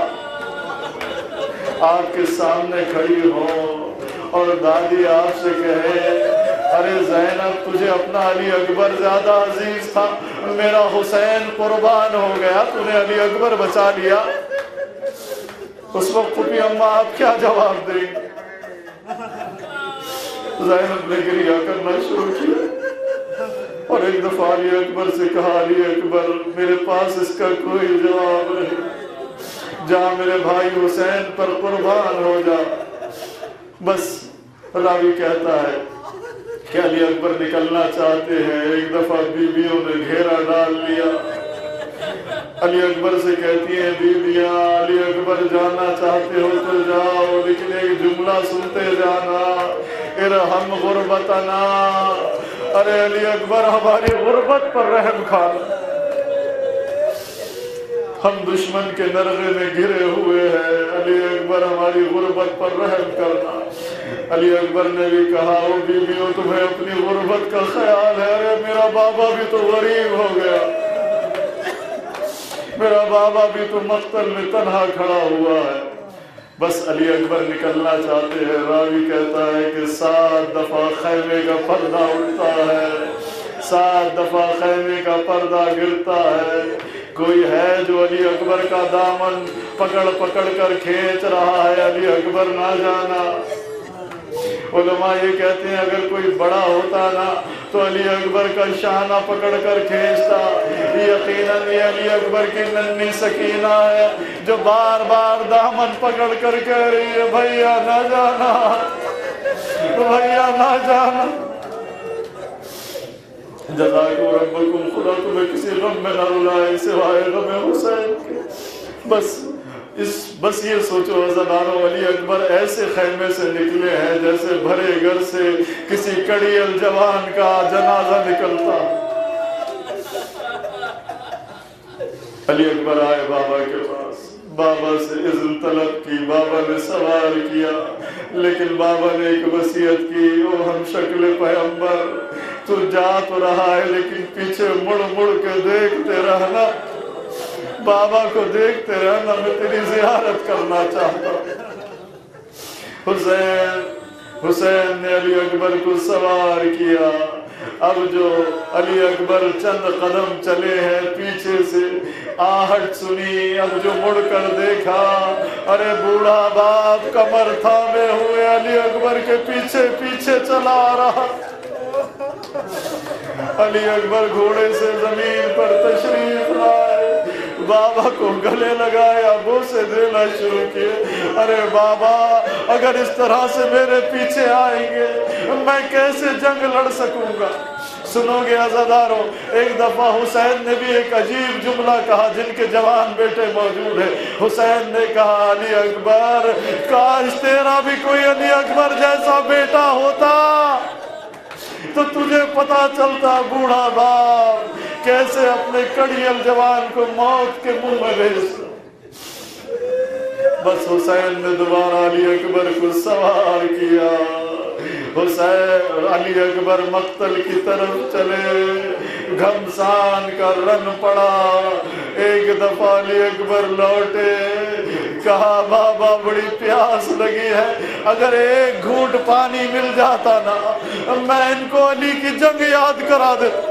Speaker 2: آپ کے سامنے کھڑی ہو اور دادی آپ سے کہے ارے زینب تجھے اپنا علی اکبر زیادہ عزیز تھا، میرا حسین قربان ہو گیا، تو نے علی اکبر بچا لیا، اس وقت پھوپھی اماں آپ کیا جواب دیں؟ زینب نے گریہ کرنا شروع کیا اور ایک دفعہ علی اکبر سے کہا، علی اکبر میرے پاس اس کا کوئی جواب نہیں، جا میرے بھائی حسین پر قربان ہو جا۔ بس راوی کہتا ہے کہ علی اکبر نکلنا چاہتے ہیں، ایک دفعہ بیویوں نے گھیرا ڈال لیا۔ علی اکبر سے کہتی ہیں بیویاں علی اکبر جانا چاہتے ہو تو جاؤ، لیکن ایک جملہ سنتے جانا، ارحم غربتنا، ارے علی اکبر ہماری غربت پر رحم کھانا، ہم دشمن کے نرغے میں گھرے ہوئے ہیں، علی اکبر ہماری غربت پر رحم کرنا۔ علی اکبر نے بھی کہا، او بیویوں تمہیں اپنی غربت کا خیال ہے، ارے میرا بابا بھی تو غریب ہو گیا، میرا بابا بھی تو مقتل میں تنہا کھڑا ہوا ہے۔ بس علی اکبر نکلنا چاہتے ہیں، راوی کہتا ہے کہ سات دفعہ خیمے کا پردہ اٹھتا ہے، سات دفعہ خیمے کا پردہ گرتا ہے، کوئی ہے جو علی اکبر کا دامن پکڑ پکڑ کر کھینچ رہا ہے، علی اکبر نہ جانا۔ علماء یہ کہتے ہیں اگر کوئی بڑا ہوتا نا تو علی اکبر کا شانہ پکڑ کر کھینچتا، یقیناً یہ علی اکبر کی ننھی سکینہ ہے جو بار بار دامن پکڑ کر کہہ رہی ہے بھیا نہ جانا، بھیا نہ جانا۔ جزاکم ربکم، خدا تمہیں کسی غم میں نہ رلائے سوائے غم حسین کے۔ بس اس بس یہ سوچو عزیزانو، علی اکبر ایسے خیمے سے نکلے ہیں جیسے بھرے گھر سے کسی کڑی الجوان کا جنازہ نکلتا۔ علی اکبر آئے بابا کے پاس، بابا سے اذن طلب کی، بابا نے سوال کیا، لیکن بابا نے ایک وصیت کی، او ہم شکل پیغمبر تو جا تو رہا ہے لیکن پیچھے مڑ مڑ کے دیکھتے رہنا، بابا کو دیکھتے رہنا، میں تیری زیارت کرنا چاہتا ہوں۔ حسین حسین نے علی اکبر کو سوار کیا. اب جو علی اکبر چند قدم چلے ہیں پیچھے سے آہٹ سنی. اب جو مڑ کر دیکھا ارے بوڑھا باپ کمر تھامے ہوئے علی اکبر کے پیچھے پیچھے چلا رہا. علی اکبر گھوڑے سے زمین پر تشریف لائے, بابا کو گلے لگایا, بوسے دینا شروع کیے. ارے بابا اگر اس طرح سے میرے پیچھے آئیں گے میں کیسے جنگ لڑ سکوں گا. سنو گے عزادارو, ایک دفعہ حسین نے بھی ایک عجیب جملہ کہا جن کے جوان بیٹے موجود ہیں. حسین نے کہا علی اکبر کاش تیرا بھی کوئی علی اکبر جیسا بیٹا ہوتا تو تجھے پتا چلتا بوڑھا باپ کیسے اپنے کڑیل جوان کو موت کے منہ میں بھیجتا. بس حسین نے دوبارہ علی اکبر کو سوار کیا. حسین علی اکبر مقتل کی طرف چلے, گھمسان کا رن پڑا. ایک دفعہ علی اکبر لوٹے, کہا بابا بڑی پیاس لگی ہے, اگر ایک گھونٹ پانی مل جاتا نا میں ان کو علی کی جنگ یاد کرا دیتا,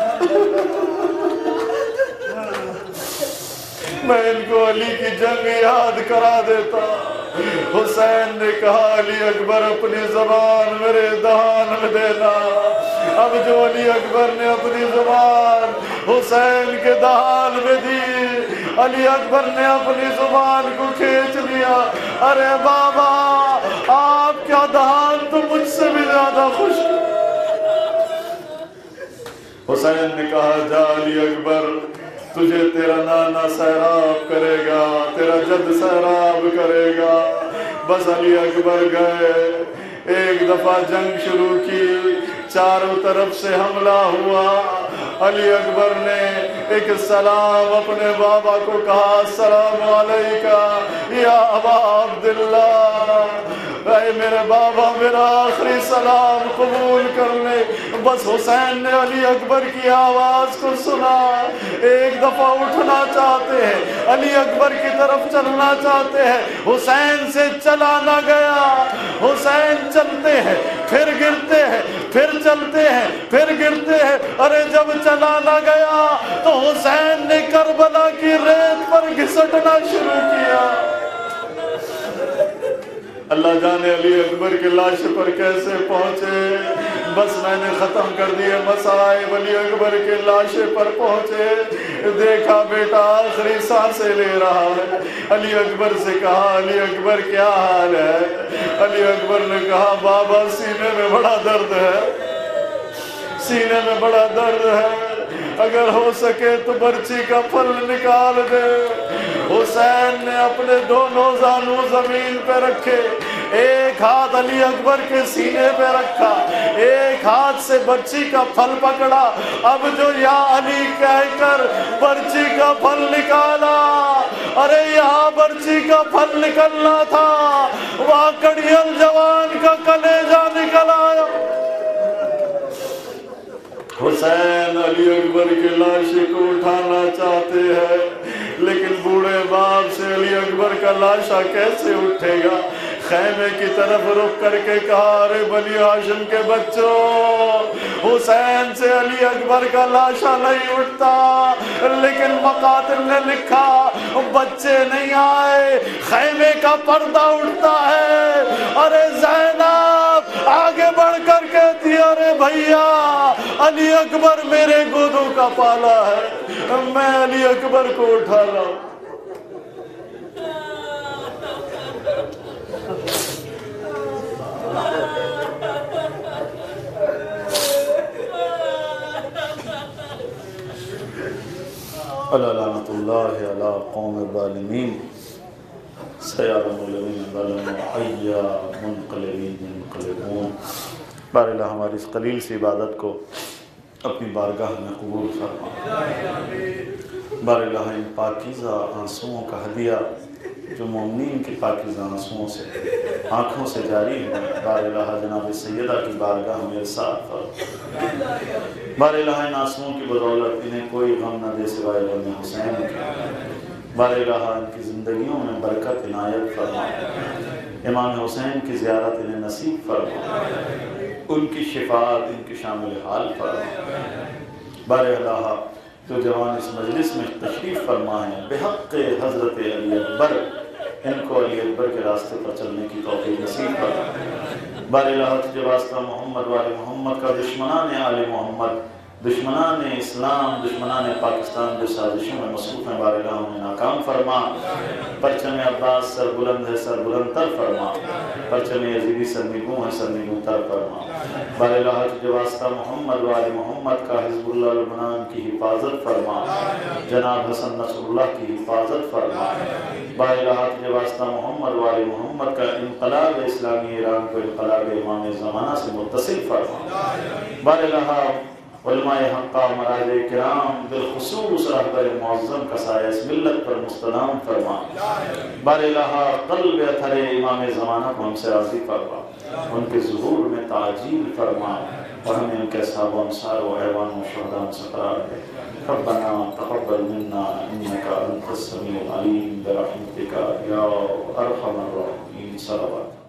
Speaker 2: میں ان کو علی کی جنگ یاد کرا دیتا. حسین نے کہا علی اکبر اپنی زبان میرے دہان میں دینا. اب جو علی اکبر نے اپنی زبان حسین کے دہان میں دی, علی اکبر نے اپنی زبان کو کھینچ لیا. ارے بابا آپ کیا دہان تو مجھ سے بھی زیادہ خوش. حسین نے کہا جا علی اکبر تجھے تیرا نانا سیراب کرے گا, تیرا جد سیراب کرے گا. بس علی اکبر گئے. ایک دفعہ جنگ شروع کی, چاروں طرف سے حملہ ہوا. علی اکبر نے ایک سلام اپنے بابا کو کہا, السلام علیکہ یا ابا عبداللہ, اے میرے بابا میرا آخری سلام قبول کر لے. بس حسین نے علی اکبر کی آواز کو سنا, ایک دفعہ اٹھنا چاہتے ہیں, علی اکبر کی طرف چلنا چاہتے ہیں. حسین سے چلا نہ گیا. حسین چلتے ہیں پھر گرتے ہیں, پھر چلتے ہیں پھر گرتے ہیں. ارے جب چلا نہ گیا تو حسین نے کربلا کی ریت پر گھسٹنا شروع کیا. اللہ جانے علی اکبر کے لاش پر کیسے پہنچے. بس میں نے ختم کر دیے مصائب. علی اکبر کے لاشے پر پہنچے, دیکھا بیٹا آخری سانسیں لے رہا ہے. علی اکبر سے کہا علی اکبر کیا حال ہے. علی اکبر نے کہا بابا سینے میں بڑا درد ہے, سینے میں بڑا درد ہے, اگر ہو سکے تو برچی کا پھل نکال دے. حسین نے اپنے دونوں زانو زمین پہ رکھے, ایک ہاتھ علی اکبر کے سینے پہ رکھا, ایک ہاتھ سے برچی کا پھل پکڑا. اب جو یا علی کہہ کر برچی کا پھل نکالا, ارے یہاں برچی کا پھل نکلنا تھا, وہاں کڑیل جوان کا کلیجہ نکل آیا. حسین علی اکبر کی لاش کو اٹھانا چاہتے ہیں, لیکن بوڑھے باپ سے علی اکبر کا لاشا کیسے اٹھے گا. خیمے کی طرف رک کر کے کہا ارے بنی ہاشم کے بچوں, حسین سے علی اکبر کا لاشا نہیں اٹھتا. لیکن مقاتل نے لکھا بچے نہیں آئے, خیمے کا پردہ اٹھتا ہے. ارے زینب آگے بڑھ کر کہتی ارے بھیا علی اکبر میرے گودوں کا پالا ہے, میں علی اکبر کو اٹھا رہا ہوں. لعنت اللہ علی قوم الظالمین سیعلم الذین ظلموا ای منقلبین ينقلبون. بار اللہ ہماری اس قلیل سی عبادت کو اپنی بارگاہ میں قبول فرما. بار اللہ ان پاکیزہ آنسوؤں کا ہدیہ جو مومنین کے پاکیزہ آنسوؤں سے آنکھوں سے جاری ہے, بار الہ جناب سیدہ کی بارگاہ میں ارسال فرما. بار الہ ان آنسوؤں کی بدولت انہیں کوئی غم نہ دے سوائے غم حسین کی. بار الہ ان کی زندگیوں میں برکت عنایت فرما. امام حسین کی زیارت انہیں نصیب فرما، ان کی شفاعت ان کی شامل حال فرما۔ بار الہ جو جوان اس مجلس میں تشریف فرما ہے بحق حضرت علی اکبر، ان کو علی اکبر کے راستے پر چلنے کی توفیق نصیب فرما۔ بار الہ تجھے واسطہ محمد والے محمد کا دشمنان آل محمد، دشمنان اسلام، دشمنان پاکستان جو سازشوں میں مصروف ہیں، بار الہ انہیں ناکام فرما۔ پرچم عباس سر بلند ہے، سر بلند تر فرما۔ پرچم یزیدی سرنگوں ہے، سرنگوں تر فرما۔ بار الہ تجھے واسطہ محمد والے محمد کا حزب اللہ لبنان کی حفاظت فرما، جناب حسن نصر اللہ کی حفاظت فرما۔ بار الہ تجھے واسطہ محمد والے محمد کا انقلاب اسلامی ایران کو انقلاب امام زمانہ سے متصل فرما۔ بار الہ علماء حقہ مراجع کرام بالخصوص رہبر معظم کا سایہ اس ملت پر مستدام فرما۔ بار الہ قلب اثر امام زمانہ کو ہم سے راضی فرما، ان کے ظہور میں تعجیل فرما، اور ہمیں ان کے اصحاب و انصار و ایوان و شہداء سے قرار دے۔ ربنا تقبل منا انک انت السمیع العلیم برحمتک یا ارحم الراحمین۔ صلوات۔